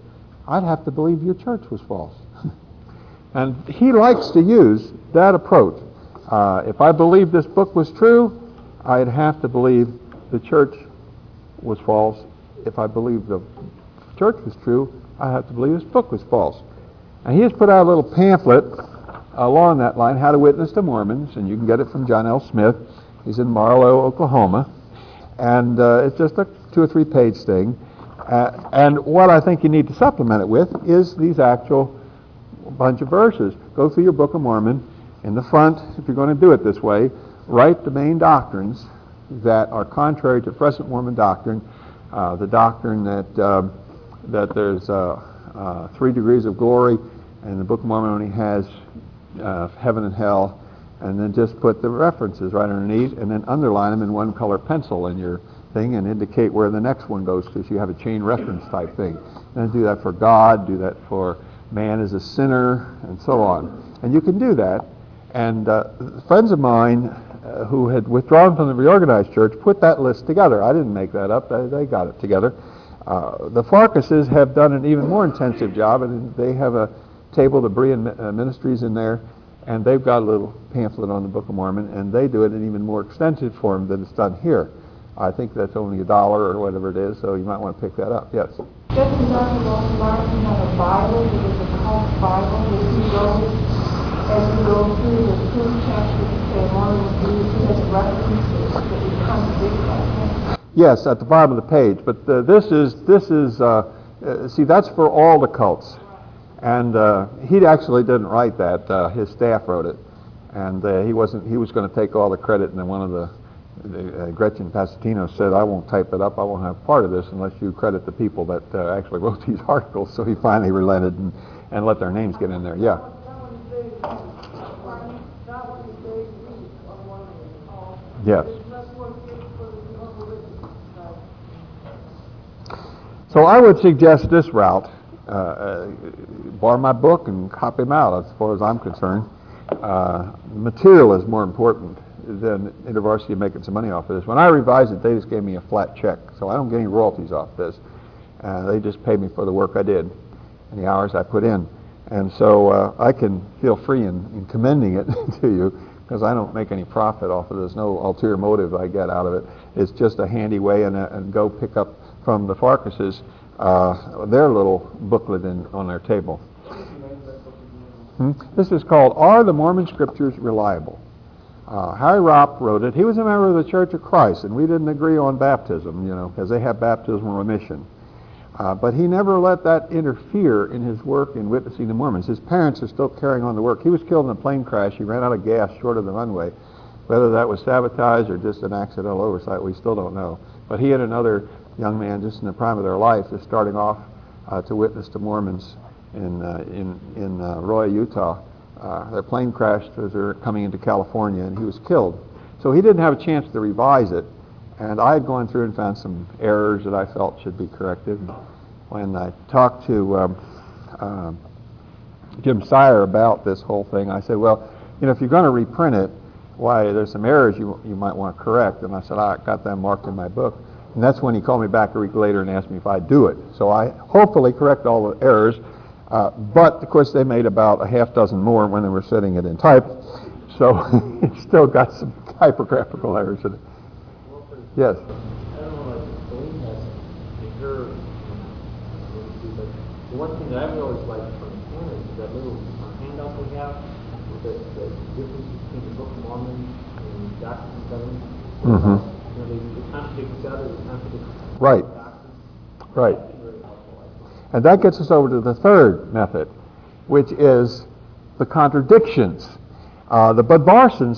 I'd have to believe your church was false. And he likes to use that approach. If I believed this book was true, I'd have to believe the church was false. If I believed the church was true, I have to believe this book was false. And he has put out a little pamphlet along that line, How to Witness to Mormons, and you can get it from John L. Smith. He's in Marlow, Oklahoma. And it's just a 2 or 3 page thing. And what I think you need to supplement it with is these actual bunch of verses. Go through your Book of Mormon. In the front, if you're going to do it this way, write the main doctrines that are contrary to present Mormon doctrine. The doctrine that there's 3 degrees of glory, and the Book of Mormon only has heaven and hell, and then just put the references right underneath, and then underline them in one color pencil in your thing and indicate where the next one goes to, so you have a chain reference type thing. And do that for God, do that for man as a sinner, and so on. And you can do that. And friends of mine who had withdrawn from the reorganized church put that list together. I didn't make that up. They got it together. The Farkases have done an even more intensive job, and they have a table, the Berean Ministries in there, and they've got a little pamphlet on the Book of Mormon, and they do it in even more extensive form than it's done here. I think that's only $1 or whatever it is, so you might want to pick that up. Yes?
Doesn't Dr. Martin have a Bible that is a cult Bible that he wrote as you go through the 2 chapters of the Mormon views? He has references that would contradict that?
Yes, at the bottom of the page. But this is see, that's for all the cults. And he actually didn't write that. His staff wrote it. And he was going to take all the credit, and then one of the Gretchen Pasatino said, I won't type it up, I won't have part of this unless you credit the people that actually wrote these articles. So he finally relented and let their names get in there. Yeah. Yes. So I would suggest this route. Borrow my book and copy them out as far as I'm concerned. Material is more important than InterVarsity making some money off of this. When I revised it, they just gave me a flat check, so I don't get any royalties off this. They just paid me for the work I did and the hours I put in. And so I can feel free in commending it to you, because I don't make any profit off of this. No ulterior motive I get out of it. It's just a handy way, and go pick up from the Farkases their little booklet on their table. This is called Are the Mormon Scriptures Reliable? Harry Ropp wrote it. He was a member of the Church of Christ, and we didn't agree on baptism, because they have baptismal remission. But he never let that interfere in his work in witnessing to Mormons. His parents are still carrying on the work. He was killed in a plane crash. He ran out of gas short of the runway. Whether that was sabotage or just an accidental oversight, we still don't know. But he and another young man, just in the prime of their life, is starting off to witness to Mormons in Roy, Utah. Their plane crashed as they were coming into California, and he was killed. So he didn't have a chance to revise it. And I had gone through and found some errors that I felt should be corrected. When I talked to Jim Sire about this whole thing, I said, well, if you're going to reprint it, why, there's some errors you might want to correct. And I said, I got them marked in my book. And that's when he called me back a week later and asked me if I'd do it. So I hopefully correct all the errors. But, of course, they made about a half dozen more when they were setting it in type. So it's still got some typographical errors in it. Yes?
I don't know if Celine has in her, but the one thing that I've always liked from him is that little handout we have with the difference between the Book of Mormon and Doctrine and Covenants.
Mm-hmm.
They contradict each other, they contradict
Right.
doctrines.
Right.
That's very helpful, I think.
And that gets us over to the third method, which is the contradictions. The Bud Barsons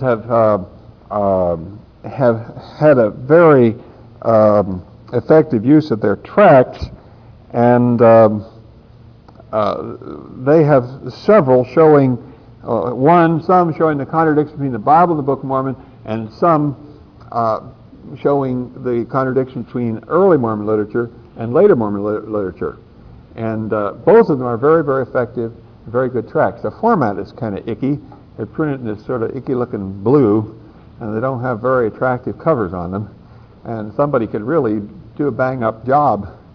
have had a very effective use of their tracts, and they have several showing, some showing the contradiction between the Bible and the Book of Mormon, and some showing the contradiction between early Mormon literature and later Mormon literature. And both of them are very, very effective, very good tracts. The format is kind of icky. They're printed in this sort of icky-looking blue, and they don't have very attractive covers on them. And somebody could really do a bang-up job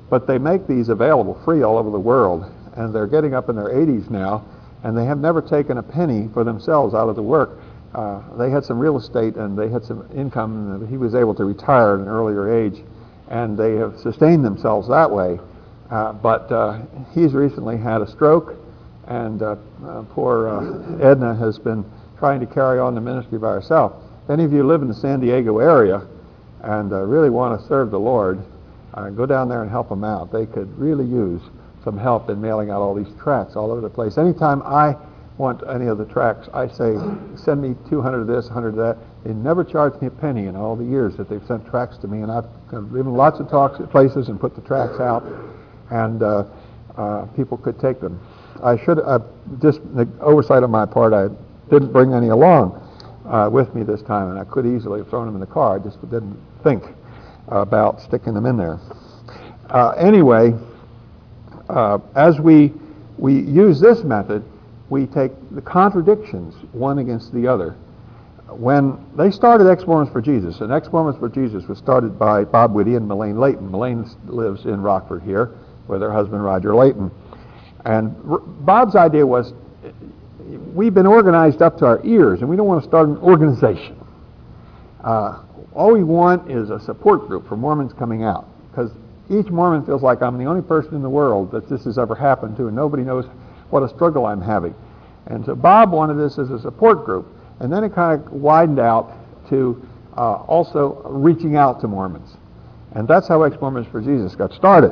But they make these available free all over the world, and they're getting up in their 80s now, and they have never taken a penny for themselves out of the work. They had some real estate, and they had some income, and he was able to retire at an earlier age, and they have sustained themselves that way. But he's recently had a stroke, and poor Edna has been trying to carry on the ministry by herself. If any of you live in the San Diego area and really want to serve the Lord, go down there and help them out. They could really use some help in mailing out all these tracts all over the place. Anytime I want any of the tracts, I say, send me 200 of this, 100 of that. They never charge me a penny in all the years that they've sent tracts to me, and I've given lots of talks at places and put the tracts out, and people could take them. I should just the oversight on my part, I didn't bring any along with me this time, and I could easily have thrown them in the car. I just didn't think about sticking them in there. Anyway, as we use this method, we take the contradictions one against the other. When they started Ex-Mormons for Jesus, and Ex-Mormons for Jesus was started by Bob Whitty and Melaine Layton. Melaine lives in Rockford here with her husband Roger Layton. And Bob's idea was, we've been organized up to our ears, and we don't want to start an organization. All we want is a support group for Mormons coming out, because each Mormon feels like I'm the only person in the world that this has ever happened to, and nobody knows what a struggle I'm having. And so Bob wanted this as a support group, and then it kind of widened out to also reaching out to Mormons. And that's how Ex-Mormons for Jesus got started.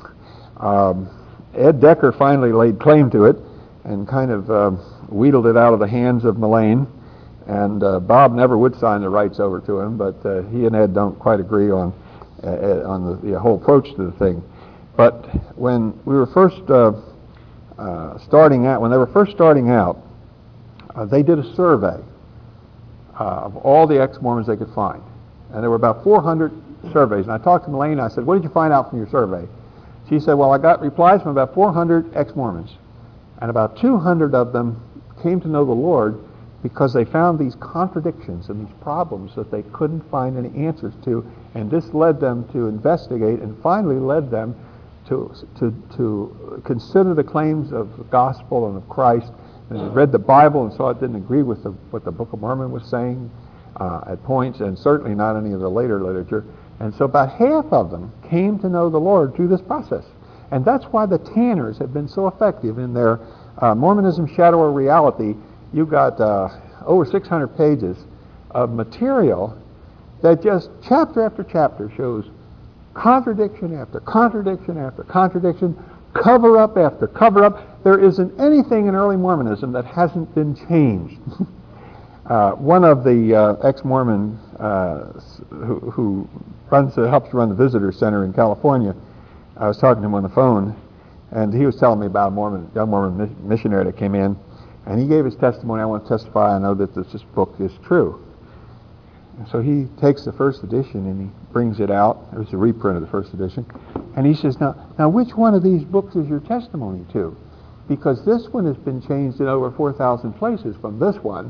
Ed Decker finally laid claim to it and kind of wheedled it out of the hands of Melaine, and Bob never would sign the rights over to him, but he and Ed don't quite agree on the whole approach to the thing. But when we were first starting out, they did a survey of all the ex-Mormons they could find. And there were about 400 surveys. And I talked to Melaine, and I said, what did you find out from your survey? She said, well, I got replies from about 400 ex-Mormons. And about 200 of them came to know the Lord because they found these contradictions and these problems that they couldn't find any answers to. And this led them to investigate, and finally led them to consider the claims of the gospel and of Christ. And they read the Bible and saw it didn't agree with what the Book of Mormon was saying at points, and certainly not any of the later literature. And so about half of them came to know the Lord through this process. And that's why the Tanners have been so effective in their Mormonism, Shadow or Reality. You've got over 600 pages of material that just chapter after chapter shows contradiction after contradiction after contradiction, cover-up after cover-up. There isn't anything in early Mormonism that hasn't been changed. One of the ex-Mormon who helps run the visitor center in California, I was talking to him on the phone, and he was telling me about a young Mormon missionary that came in, and he gave his testimony. I want to testify. I know that this book is true. And so he takes the first edition and he brings it out. It was a reprint of the first edition. And he says, now which one of these books is your testimony to? Because this one has been changed in over 4,000 places from this one.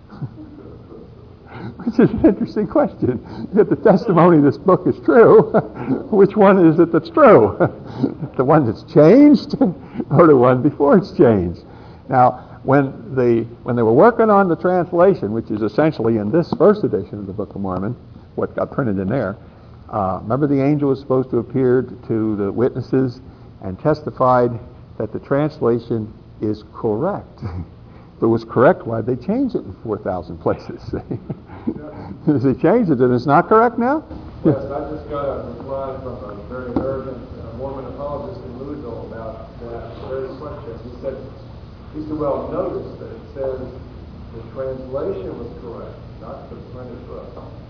Which is an interesting question. If the testimony of this book is true, which one is it that's true? The one that's changed or the one before it's changed? Now, when they were working on the translation, which is essentially in this first edition of the Book of Mormon, what got printed in there, remember the angel was supposed to appear to the witnesses and testified that the translation is correct. If it was correct, why'd they change it in 4,000 places? If they changed it, and it's not correct now?
Yes, I just got a reply from a very arrogant Mormon apologist in Louisville about that very question. He said, well, notice that it says the translation was correct, not the printed book.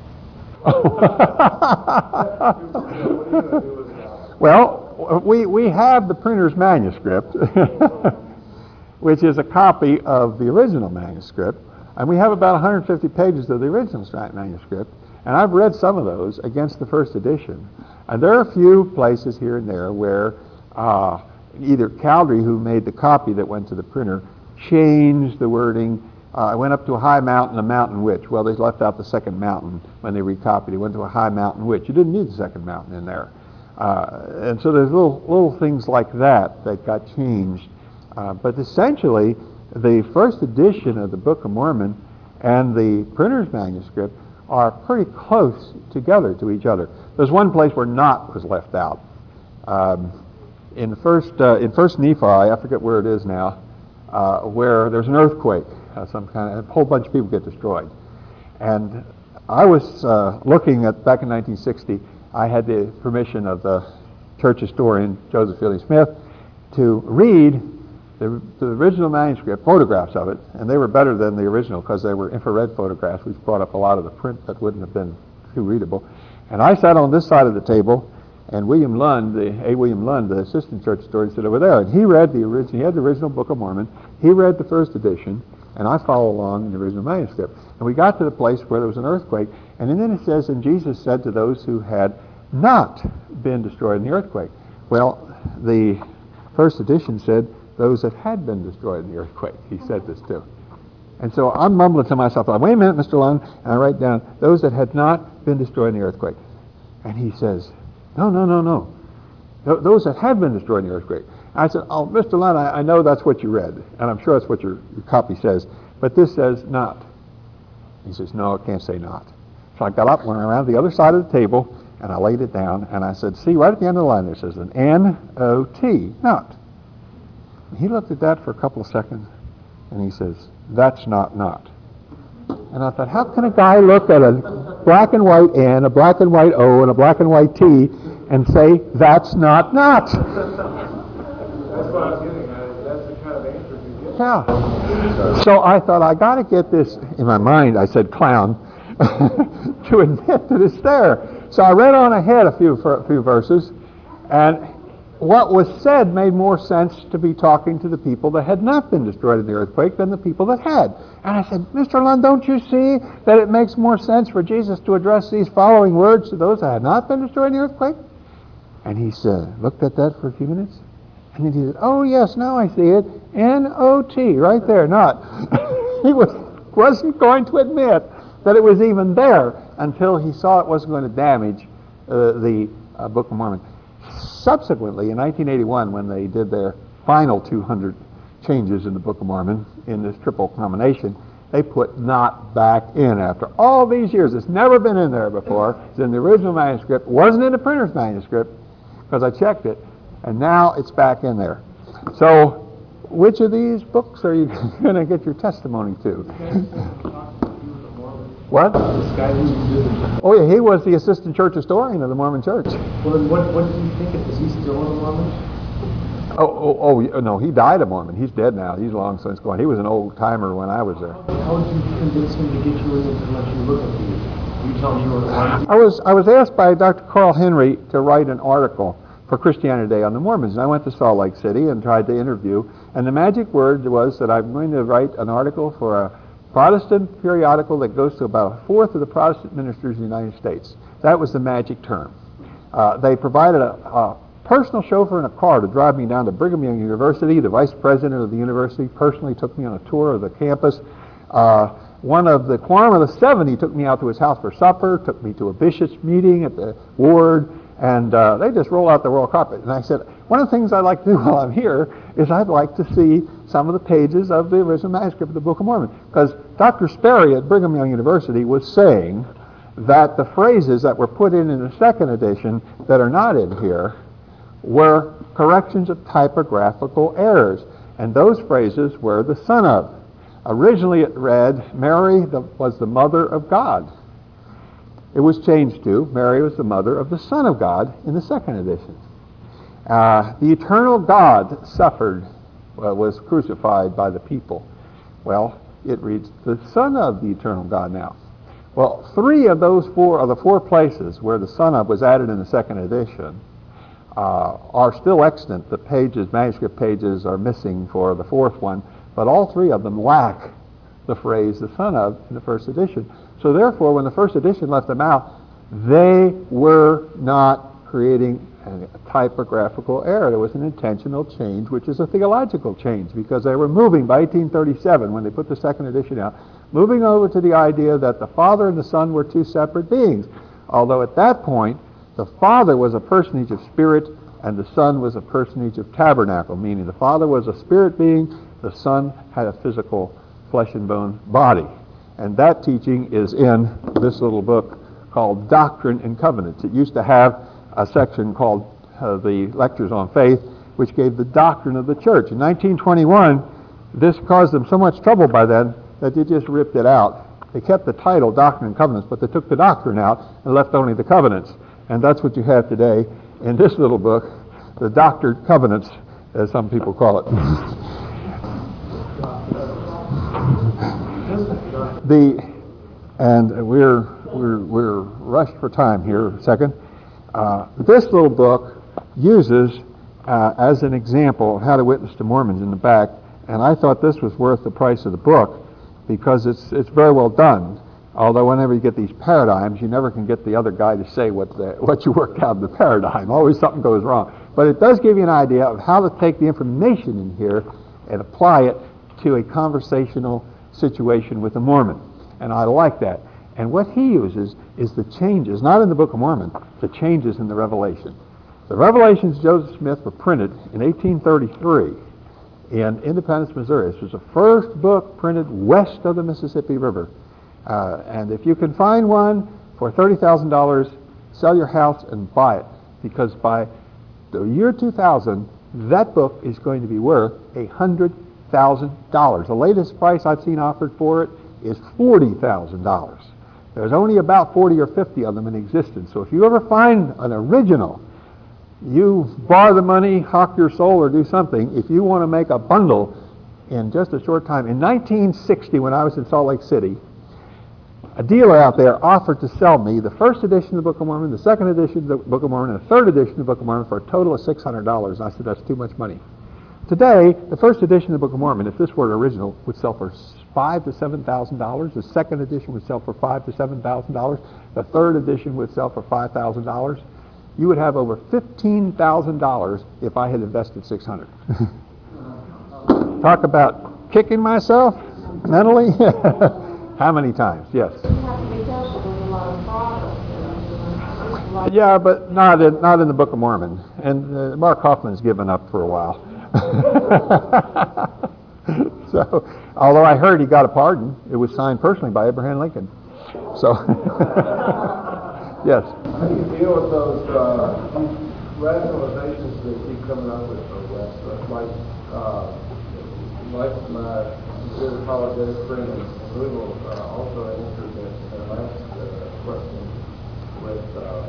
What are you going to do with that?
Well, we have the printer's manuscript, which is a copy of the original manuscript, and we have about 150 pages of the original manuscript, and I've read some of those against the first edition. And there are a few places here and there where either Cowdery, who made the copy that went to the printer, changed the wording. I went up to a high mountain, a mountain which. Well, they left out the second mountain when they recopied. It went to a high mountain which. You didn't need the second mountain in there. And so there's little things like that got changed. But essentially, the first edition of the Book of Mormon and the printer's manuscript are pretty close together to each other. There's one place where not was left out. In First Nephi, I forget where it is now, where there's an earthquake, some kind of, a whole bunch of people get destroyed. And I was looking at, back in 1960, I had the permission of the church historian, Joseph Fielding Smith, to read the original manuscript, photographs of it, and they were better than the original because they were infrared photographs, which brought up a lot of the print that wouldn't have been too readable. And I sat on this side of the table, and William Lund, the assistant church historian, stood over there, and he read the original. He had the original Book of Mormon. He read the first edition, and I followed along in the original manuscript. And we got to the place where there was an earthquake, and then it says, and Jesus said to those who had not been destroyed in the earthquake. Well, the first edition said those that had been destroyed in the earthquake. He said this too. And so I'm mumbling to myself, wait a minute, Mr. Lund, and I write down, those that had not been destroyed in the earthquake. And he says, no. Those that had been destroyed in the earthquake. I said, oh, Mr. Lund, I know that's what you read, and I'm sure that's what your copy says, but this says not. He says, no, it can't say not. So I got up, went around the other side of the table, and I laid it down, and I said, see, right at the end of the line there says an N-O-T, not. And he looked at that for a couple of seconds, and he says, that's not. And I thought, how can a guy look at a black and white N, a black and white O, and a black and white T, and say, that's not?
That's what I was getting at. That's the kind of answer you get.
Yeah. So I thought, I got to get this, in my mind, I said clown, to admit that it's there. So I read on ahead a few verses, and what was said made more sense to be talking to the people that had not been destroyed in the earthquake than the people that had. And I said, Mr. Lund, don't you see that it makes more sense for Jesus to address these following words to those that had not been destroyed in the earthquake? And he said, looked at that for a few minutes, and then he said, oh yes, now I see it, N-O-T, right there, not. He wasn't going to admit that it was even there until he saw it wasn't going to damage the Book of Mormon. Subsequently, in 1981, when they did their final 200 changes in the Book of Mormon in this triple combination, they put not back in after all these years. It's never been in there before. It's in the original manuscript. Wasn't in the printer's manuscript because I checked it, and now it's back in there. So which of these books are you going to get your testimony to? What?
This guy who did it.
Oh, yeah, he was the assistant church historian of the Mormon Church.
Well, what do you think of? Is he still in the Mormons?
No, he died a Mormon. He's dead now. He's long since gone. He was an old timer when I was there.
How did you convince him to get you in and let you look at these? Were you telling you were the one?
I was asked by Dr. Carl Henry to write an article for Christianity Today on the Mormons. And I went to Salt Lake City and tried to interview. And the magic word was that I'm going to write an article for a Protestant periodical that goes to about a fourth of the Protestant ministers in the United States. That was the magic term. They provided a personal chauffeur in a car to drive me down to Brigham Young University. The vice president of the university personally took me on a tour of the campus. One of the Quorum of the 70 took me out to his house for supper, took me to a bishop's meeting at the ward, and they just roll out the royal carpet. And I said, one of the things I'd like to do while I'm here is I'd like to see some of the pages of the original manuscript of the Book of Mormon. Because Dr. Sperry at Brigham Young University was saying that the phrases that were put in the second edition that are not in here were corrections of typographical errors. And those phrases were the son of. Originally it read, Mary was the mother of God. It was changed to, Mary was the mother of the Son of God in the second edition. The eternal God suffered, was crucified by the people. Well, it reads, the Son of the eternal God now. Well, three of those four are the four places where the Son of was added in the second edition are still extant. The pages, manuscript pages, are missing for the fourth one, but all three of them lack the phrase the Son of in the first edition. So therefore, when the first edition left them out, they were not creating a typographical error. There was an intentional change, which is a theological change, because they were moving by 1837, when they put the second edition out, moving over to the idea that the Father and the Son were two separate beings. Although at that point, The Father was a personage of spirit, and the Son was a personage of tabernacle, meaning the Father was a spirit being, the Son had a physical flesh and bone body. And that teaching is in this little book called Doctrine and Covenants. It used to have a section called the Lectures on Faith, which gave the doctrine of the church. In 1921, this caused them so much trouble by then that they just ripped it out. They kept the title Doctrine and Covenants, but they took the doctrine out and left only the covenants. And that's what you have today in this little book, the Doctrine Covenants, as some people call it. We're rushed for time here a second. This little book uses as an example of how to witness to Mormons in the back, and I thought this was worth the price of the book because it's very well done. Although whenever you get these paradigms, you never can get the other guy to say what you worked out in the paradigm. Always something goes wrong. But it does give you an idea of how to take the information in here and apply it to a conversational situation with a Mormon. And I like that. And what he uses is the changes, not in the Book of Mormon, the changes in the Revelation. The Revelations of Joseph Smith were printed in 1833 in Independence, Missouri. This was the first book printed west of the Mississippi River. And if you can find one for $30,000, sell your house and buy it. Because by the year 2000, that book is going to be worth $100,000. The latest price I've seen offered for it is $40,000. There's only about 40 or 50 of them in existence. So if you ever find an original, you borrow the money, hawk your soul, or do something. If you want to make a bundle in just a short time. In 1960, when I was in Salt Lake City, a dealer out there offered to sell me the first edition of the Book of Mormon, the second edition of the Book of Mormon, and the third edition of the Book of Mormon for a total of $600. And I said, that's too much money. Today, the first edition of the Book of Mormon, if this were original, would sell for $5,000 to $7,000. The second edition would sell for $5,000 to $7,000. The third edition would sell for $5,000. You would have over $15,000 if I had invested $600. Talk about kicking myself mentally. How many times? Yes.
You have to be careful. There's a lot of fraud.
Yeah, but not in the Book of Mormon. And Mark Hoffman's given up for a while. So, although I heard he got a pardon, it was signed personally by Abraham Lincoln. So, yes.
How do you deal with those rationalizations that keep coming up with from West? Like my good apologetic friend in Louisville also answered that last question with,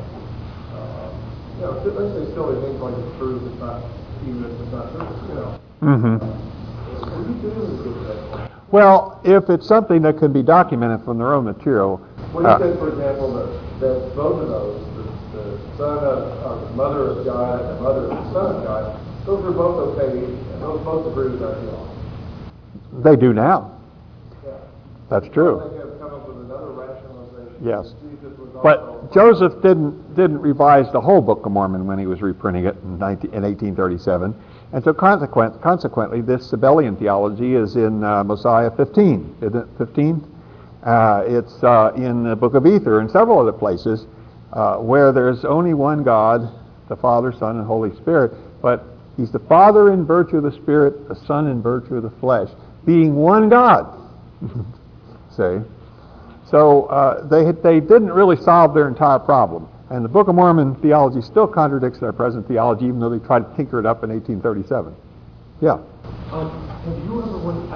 basically silly things like it's true, it's not, even if it's not true,
Mm-hmm.
What do you do with that?
Well, if it's something that can be documented from their own material.
Well, you said, for example, that both of those, the son of the mother of God and the mother of the son of God, those are both okay, and those both agree with our theology.
They do now.
Yeah.
That's true.
They have come up with another rationalization.
Yes.
Jesus was
But
also
Joseph didn't revise the whole Book of Mormon when he was reprinting it in 1837. And so consequently, this Sabellian theology is in Mosiah 15. Isn't it 15? It's in the Book of Ether and several other places where there's only one God, the Father, Son, and Holy Spirit. But he's the Father in virtue of the Spirit, the Son in virtue of the flesh, being one God. See? So they didn't really solve their entire problem. And the Book of Mormon theology still contradicts their present theology, even though they tried to tinker it up in 1837. Yeah.
Have you ever went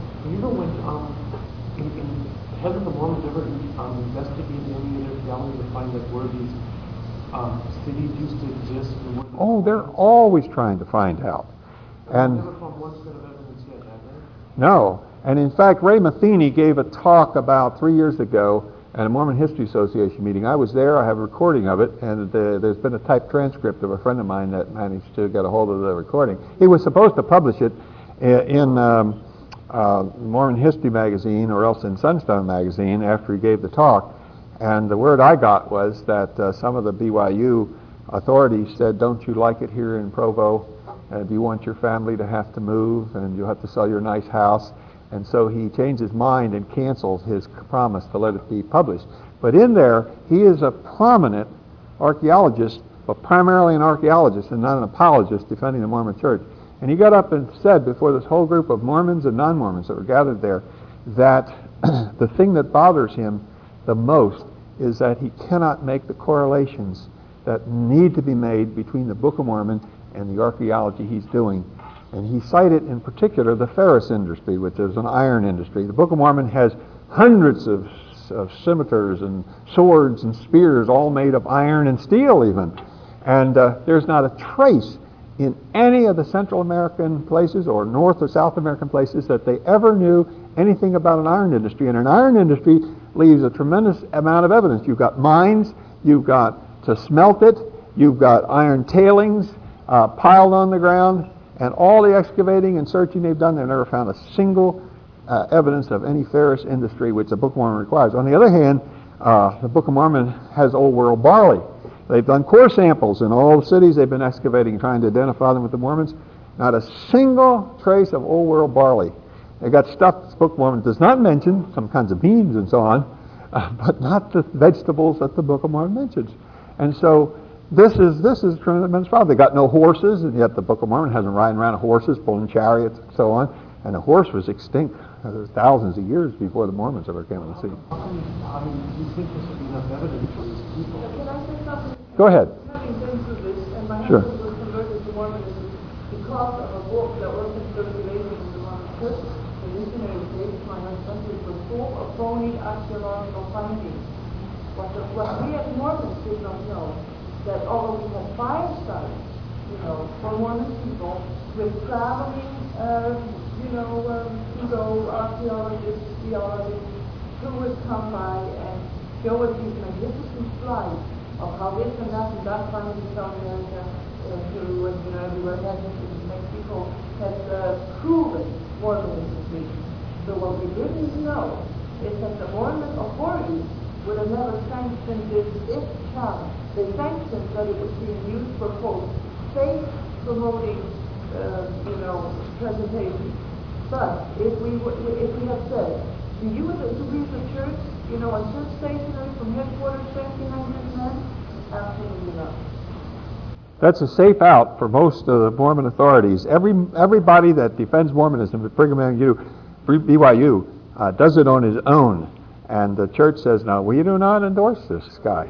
have the Mormons ever investigated any of their theology to find like where these cities used to exist?
Oh, they're always trying to find out. And
never found one set of evidence yet, have they?
no. And in fact, Ray Matheny gave a talk about 3 years ago at a Mormon History Association meeting. I was there. I have a recording of it, and there's been a typed transcript of a friend of mine that managed to get a hold of the recording. He was supposed to publish it in Mormon History magazine or else in Sunstone magazine after he gave the talk. And the word I got was that some of the BYU authorities said, don't you like it here in Provo? And do you want your family to have to move and you'll have to sell your nice house? And so he changed his mind and canceled his promise to let it be published. But in there, he is a prominent archaeologist, but primarily an archaeologist and not an apologist defending the Mormon Church. And he got up and said before this whole group of Mormons and non-Mormons that were gathered there that the thing that bothers him the most is that he cannot make the correlations that need to be made between the Book of Mormon and the archaeology he's doing. And he cited in particular the ferrous industry, which is an iron industry. The Book of Mormon has hundreds of scimitars and swords and spears all made of iron and steel even. And there's not a trace in any of the Central American places or North or South American places that they ever knew anything about an iron industry. And an iron industry leaves a tremendous amount of evidence. You've got mines, you've got to smelt it, you've got iron tailings piled on the ground, and all the excavating and searching they've done, they've never found a single evidence of any ferrous industry, which the Book of Mormon requires. On the other hand, the Book of Mormon has Old World barley. They've done core samples in all the cities they've been excavating, trying to identify them with the Mormons. Not a single trace of Old World barley. They got stuff that the Book of Mormon does not mention, some kinds of beans and so on, but not the vegetables that the Book of Mormon mentions. And so this is a tremendous problem. They got no horses, and yet the Book of Mormon has them riding around on horses, pulling chariots, and so on. And the horse was extinct thousands of years before the Mormons ever came on the scene.
I mean, do you think this would be enough evidence for these people?
Can I say something?
Go ahead.
Having been through this, and my
Sure.
husband was converted to Mormonism because of a book that wasn't circulating in the Mormon Church, the Missionary States, my husband, which was full of phony archaeological findings. What we as Mormons did not know, that although we had fire studies, for Mormon people, with traveling, pseudo-archaeologists, theologists, who would come by and show us these magnificent slides of how this and that finding in South America, through everywhere, in Mexico, has proven Mormonism. So what we didn't know is that the Mormon authorities would have never sanctioned this if challenge. They sanctioned that it was being used for, quote, faith-promoting, presentation. But if we have said, do we as a church, a church stationary from headquarters, 1,700 men? Absolutely not.
That's a safe out for most of the Mormon authorities. Everybody that defends Mormonism at Brigham Young BYU does it on his own. And the church says, no, we do not endorse this guy.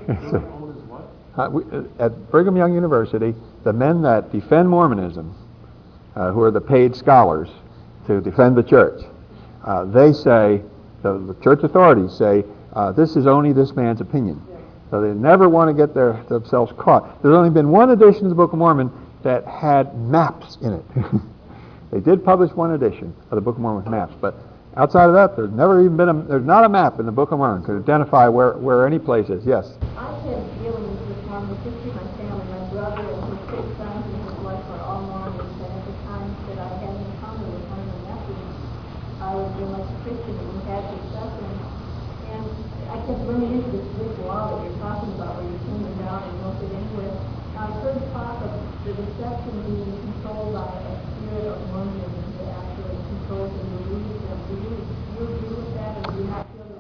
At Brigham Young University, the men that defend Mormonism, who are the paid scholars to defend the church, they say, the church authorities say, this is only this man's opinion. So they never want to get themselves caught. There's only been one edition of the Book of Mormon that had maps in it. They did publish one edition of the Book of Mormon with maps, but outside of that, there's never even been there's not a map in the Book of Mormon to identify where any place is. Yes?
I've had dealings with Mormon history. My family, my brother and his 6 sons and his wife are all Mormons, and at the time that I had an encounter with one of the nephews, I was very much a Christian, and we had discussion. And I kept running into this big wall that you're talking about, where you pin them down and don't fit into it. I heard talk of the deception being controlled by a spirit of Mormonism that actually controls and believes them. Do you agree with that, or do you not feel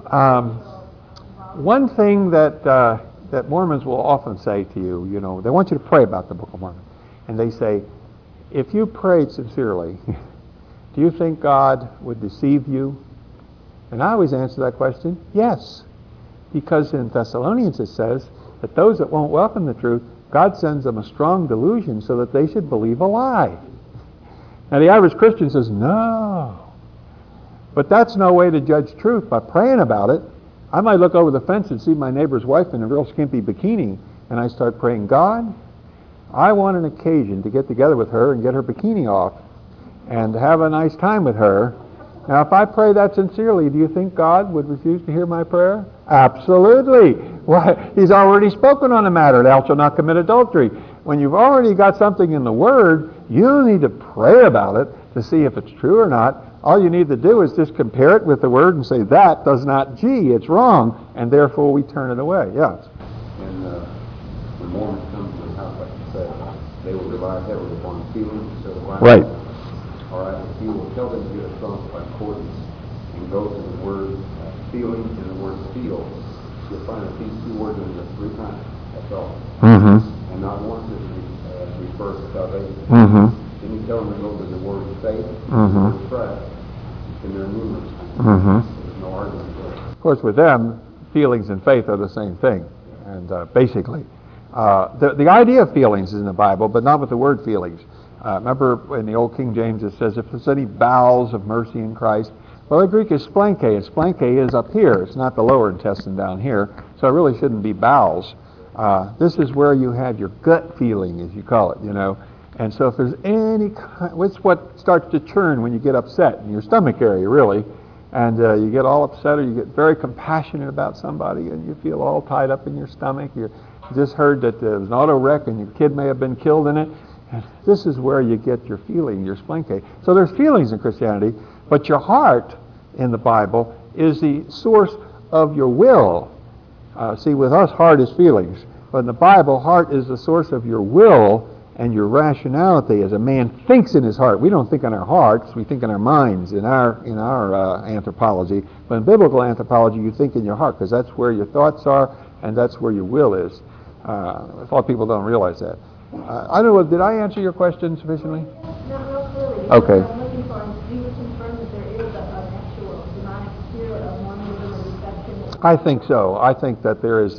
that?
One thing that Mormons will often say to you, they want you to pray about the Book of Mormon. And they say, if you prayed sincerely, do you think God would deceive you? And I always answer that question, yes. Because in Thessalonians it says that those that won't welcome the truth, God sends them a strong delusion so that they should believe a lie. Now the average Christian says, no. But that's no way to judge truth by praying about it. I might look over the fence and see my neighbor's wife in a real skimpy bikini, and I start praying, God, I want an occasion to get together with her and get her bikini off and have a nice time with her. Now, if I pray that sincerely, do you think God would refuse to hear my prayer? Absolutely. Why? He's already spoken on the matter, thou shalt not commit adultery. When you've already got something in the Word, you don't need to pray about it to see if it's true or not. All you need to do is just compare it with the Word and say, that does not G, it's wrong, and therefore we turn it away. Yes?
And when Mormons come to the house, like you said, they will rely heavily upon feelings instead of right.
Right.
All right, if you will tell them to get a trunk by accordance and go to the word feeling and the word feel, you'll find that these 2 words are in there 3 times. That's all.
Mm-hmm.
And not once does it refer to salvation.
Mm-hmm.
Then you tell them to go to the word faith,
Mm-hmm.
the word trust, and there are numerous times.
Mm-hmm.
There's no argument there.
Of course, with them, feelings and faith are the same thing, and basically. The idea of feelings is in the Bible, but not with the word feelings. Remember in the Old King James it says, if there's any bowels of mercy in Christ, well, the Greek is splenche, and splenche is up here. It's not the lower intestine down here, so it really shouldn't be bowels. This is where you have your gut feeling, as you call it, you know. And so if there's any kind, it's what starts to churn when you get upset in your stomach area, really. And you get all upset or you get very compassionate about somebody and you feel all tied up in your stomach. You just heard that there was an auto wreck and your kid may have been killed in it. And this is where you get your feeling, your splenche. So there's feelings in Christianity, but your heart in the Bible is the source of your will. See, with us, heart is feelings. But in the Bible, heart is the source of your will and your rationality. As a man thinks in his heart. We don't think in our hearts, we think in our minds, in our anthropology. But in biblical anthropology, you think in your heart, because that's where your thoughts are, and that's where your will is. A lot of people don't realize that. I don't know, did I answer your question sufficiently?
No, real clearly.
Okay.
What I'm looking for is, do you confirm that there is an actual demonic spirit of Mormonism or deception?
I think so. I think that there is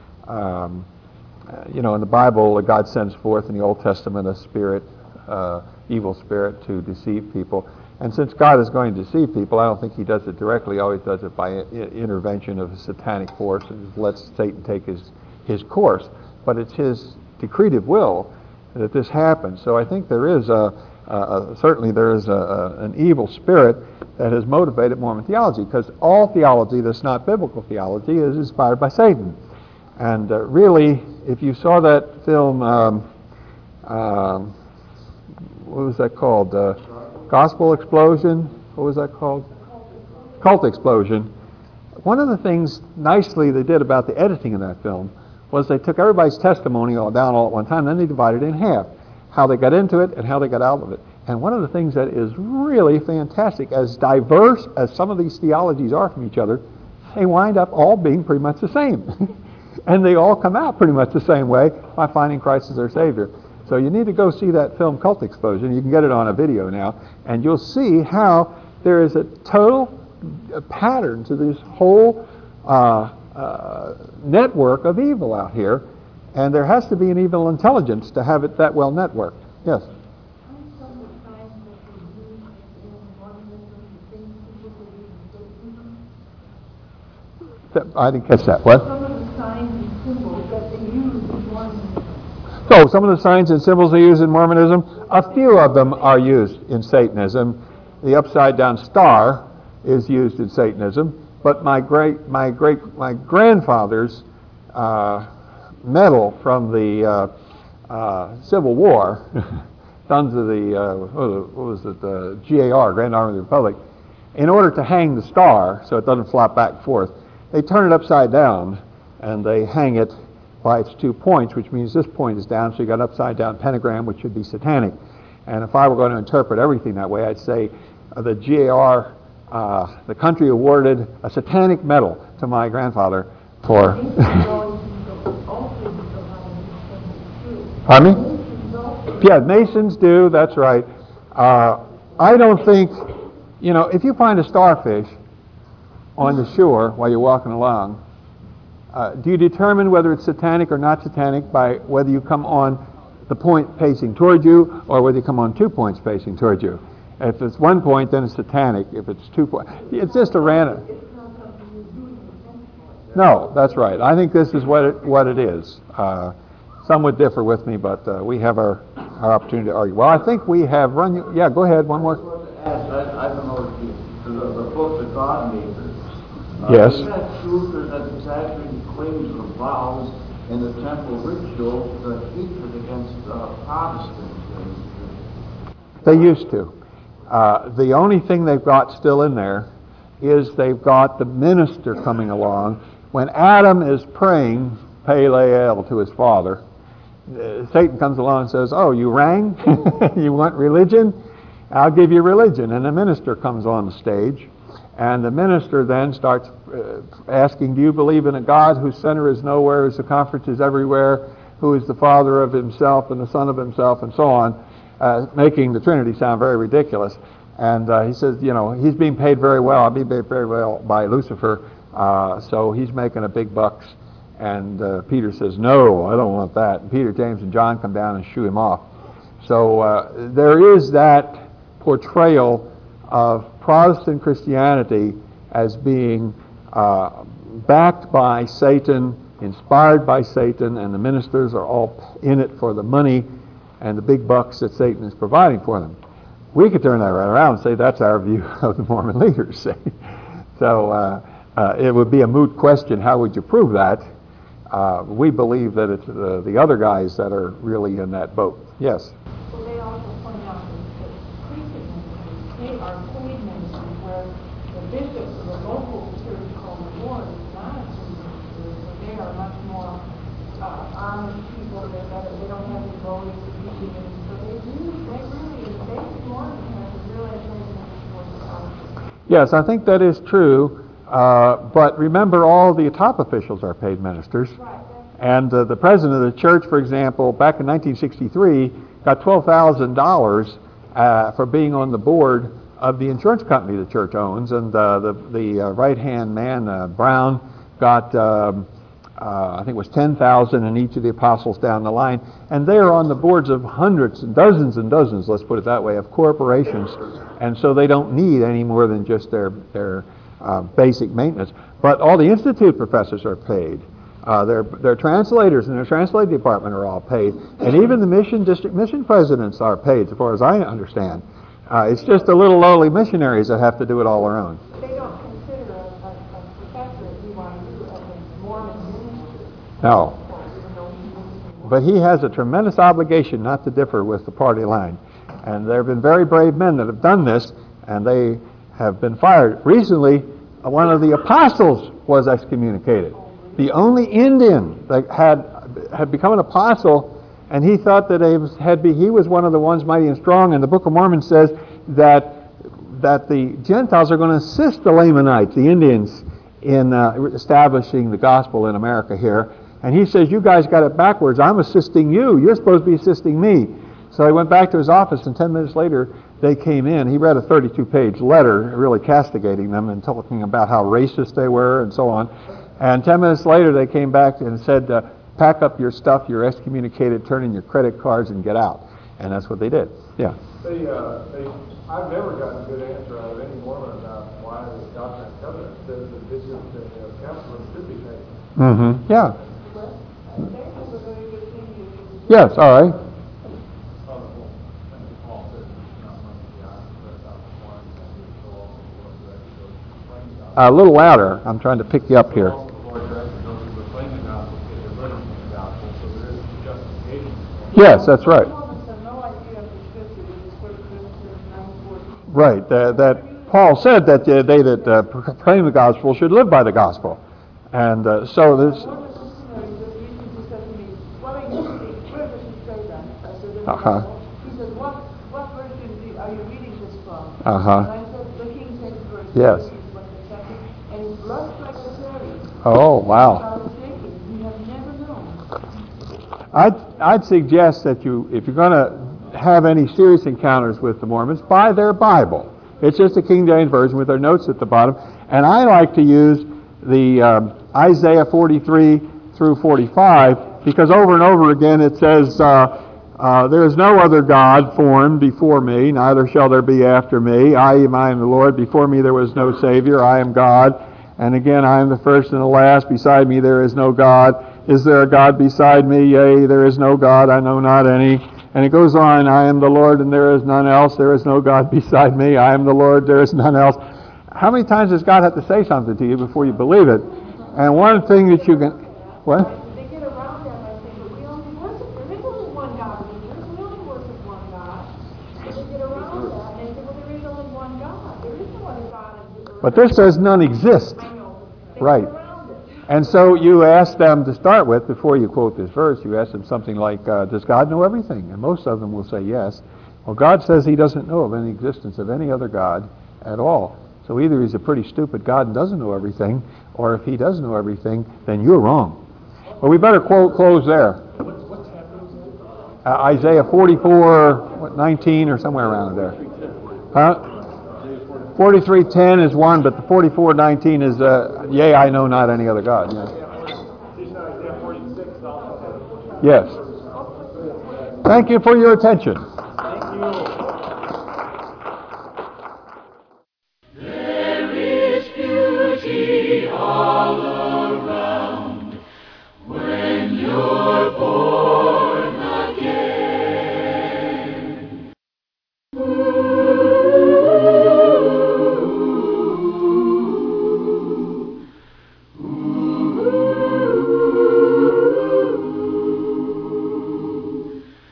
in the Bible, God sends forth in the Old Testament a spirit, evil spirit, to deceive people. And since God is going to deceive people, I don't think he does it directly. He always does it by intervention of a satanic force and lets Satan take his course. But it's his decretive will that this happens. So I think there is certainly there is an evil spirit that has motivated Mormon theology, because all theology that's not biblical theology is inspired by Satan. And really, if you saw that film, what was that called? Gospel Explosion? What was that called? Cult Explosion. One of the things nicely they did about the editing of that film was they took everybody's testimony all down all at one time, then they divided it in half, how they got into it and how they got out of it. And one of the things that is really fantastic, as diverse as some of these theologies are from each other, they wind up all being pretty much the same. And they all come out pretty much the same way by finding Christ as their Savior. So you need to go see that film, Cult Explosion. You can get it on a video now. And you'll see how there is a total pattern to this whole network of evil out here. And there has to be an evil intelligence to have it that well networked. Yes? I didn't catch that. What?
Some of the signs and symbols that they use in Mormonism.
So, some of the signs and symbols they use in Mormonism, a few of them are used in Satanism. The upside-down star is used in Satanism, but my grandfather's medal from the Civil War, sons of the GAR, Grand Army of the Republic, in order to hang the star so it doesn't flop back and forth, they turn it upside down and they hang it by its 2 points, which means this point is down, so you got an upside down pentagram, which should be satanic. And if I were going to interpret everything that way, I'd say the GAR, the country awarded a satanic medal to my grandfather for... Pardon me? Yeah, Masons do, that's right. I don't think, if you find a starfish on the shore while you're walking along, do you determine whether it's satanic or not satanic by whether you come on the point facing toward you or whether you come on 2 points facing toward you? If it's 1 point, then it's satanic. If it's 2 points, it's just a random. No, that's right. I think this is what it is. Some would differ with me, but we have our opportunity to argue. Well, I think we have run you. Yeah, go ahead. One more.
I don't know if the book that God gave us.
Yes.
Is that true that the Saturn claims the vows in the temple ritual, the hatred against Protestants?
They used to. The only thing they've got still in there is they've got the minister coming along. When Adam is praying Pele'el to his father, Satan comes along and says, "Oh, you rang? You want religion? I'll give you religion." And the minister comes on the stage. And the minister then starts asking, do you believe in a God whose center is nowhere, whose circumference is everywhere, who is the Father of himself and the Son of himself, and so on, making the Trinity sound very ridiculous. And he says, he's being paid very well. I'll be paid very well by Lucifer, so he's making a big bucks. And Peter says, no, I don't want that. And Peter, James, and John come down and shoo him off. So there is that portrayal of Protestant Christianity as being backed by Satan, inspired by Satan, and the ministers are all in it for the money and the big bucks that Satan is providing for them. We could turn that right around and say that's our view of the Mormon leaders. So it would be a moot question. How would you prove that? We believe that it's the other guys that are really in that boat. Yes?
Well, they also point out that priesthood ministries, they are paid ministries, where the bishops of the local church called the Lord is not a paid ministry, so they are much more honest people. They don't have the ability to be even. So they really, in basic Mormon, have a real education towards the scholarship.
Yes, I think that is true. But remember, all the top officials are paid ministers.
Right.
And the president of the church, for example, back in 1963, got $12,000 for being on the board of the insurance company the church owns. And the right-hand man, Brown, got, I think it was $10,000 in each of the apostles down the line. And they are on the boards of hundreds and dozens, let's put it that way, of corporations. And so they don't need any more than just their basic maintenance. But all the institute professors are paid. Their translators in their translating department are all paid. And even the district mission presidents are paid, as far as I understand. It's just the little lowly missionaries that have to do it all their own.
They don't consider a professor at BYU as a Mormon minister.
No. But he has a tremendous obligation not to differ with the party line. And there have been very brave men that have done this, and they have been fired. Recently, one of the apostles was excommunicated. The only Indian that had become an apostle, and he thought that he was one of the ones mighty and strong, and the Book of Mormon says that the Gentiles are going to assist the Lamanites, the Indians, in establishing the gospel in America here. And he says, you guys got it backwards. I'm assisting you. You're supposed to be assisting me. So he went back to his office, and 10 minutes later, they came in. He read a 32-page letter, really castigating them and talking about how racist they were and so on. And 10 minutes later, they came back and said, pack up your stuff, you're excommunicated, turn in your credit cards, and get out. And that's what they did. Yeah.
I've never gotten a good answer out of any Mormon about why the Doctrine and Covenant says that bishops and counselors should be paid.
Mm-hmm. Yeah. Yes, all right. A little louder. I'm trying to pick you up here. Yes, that's right. Right. That Paul said that they that proclaim the gospel should live by the gospel, and so this.
He said, what version are you reading this from? And I said, the King James Version.
Yes.
And his blood like a fairy.
Oh, wow.
We have never known.
I'd suggest that if you're going to have any serious encounters with the Mormons, buy their Bible. It's just a King James Version with their notes at the bottom. And I like to use the Isaiah 43 through 45, because over and over again it says, there is no other God formed before me, neither shall there be after me. I am the Lord. Before me there was no Savior. I am God. And again, I am the first and the last. Beside me there is no God. Is there a God beside me? Yea, there is no God. I know not any. And it goes on, I am the Lord and there is none else. There is no God beside me. I am the Lord, there is none else. How many times does God have to say something to you before you believe it? And one thing that you can... What?
They get around that by saying, but we only worship, there is only one God. We only worship one God. So they get around that and they say, well, there is only one God. There is no other God.
But this says none exist. Right. And so you ask them to start with, before you quote this verse, you ask them something like, does God know everything? And most of them will say yes. Well, God says he doesn't know of any existence of any other God at all. So either he's a pretty stupid God and doesn't know everything, or if he does know everything, then you're wrong. But we better close there. Isaiah 44, 19 or somewhere around there. Huh? 43:10 is one, but the 44:19 is, yea, I know not any other God. Yeah. Yes. Thank you for your attention.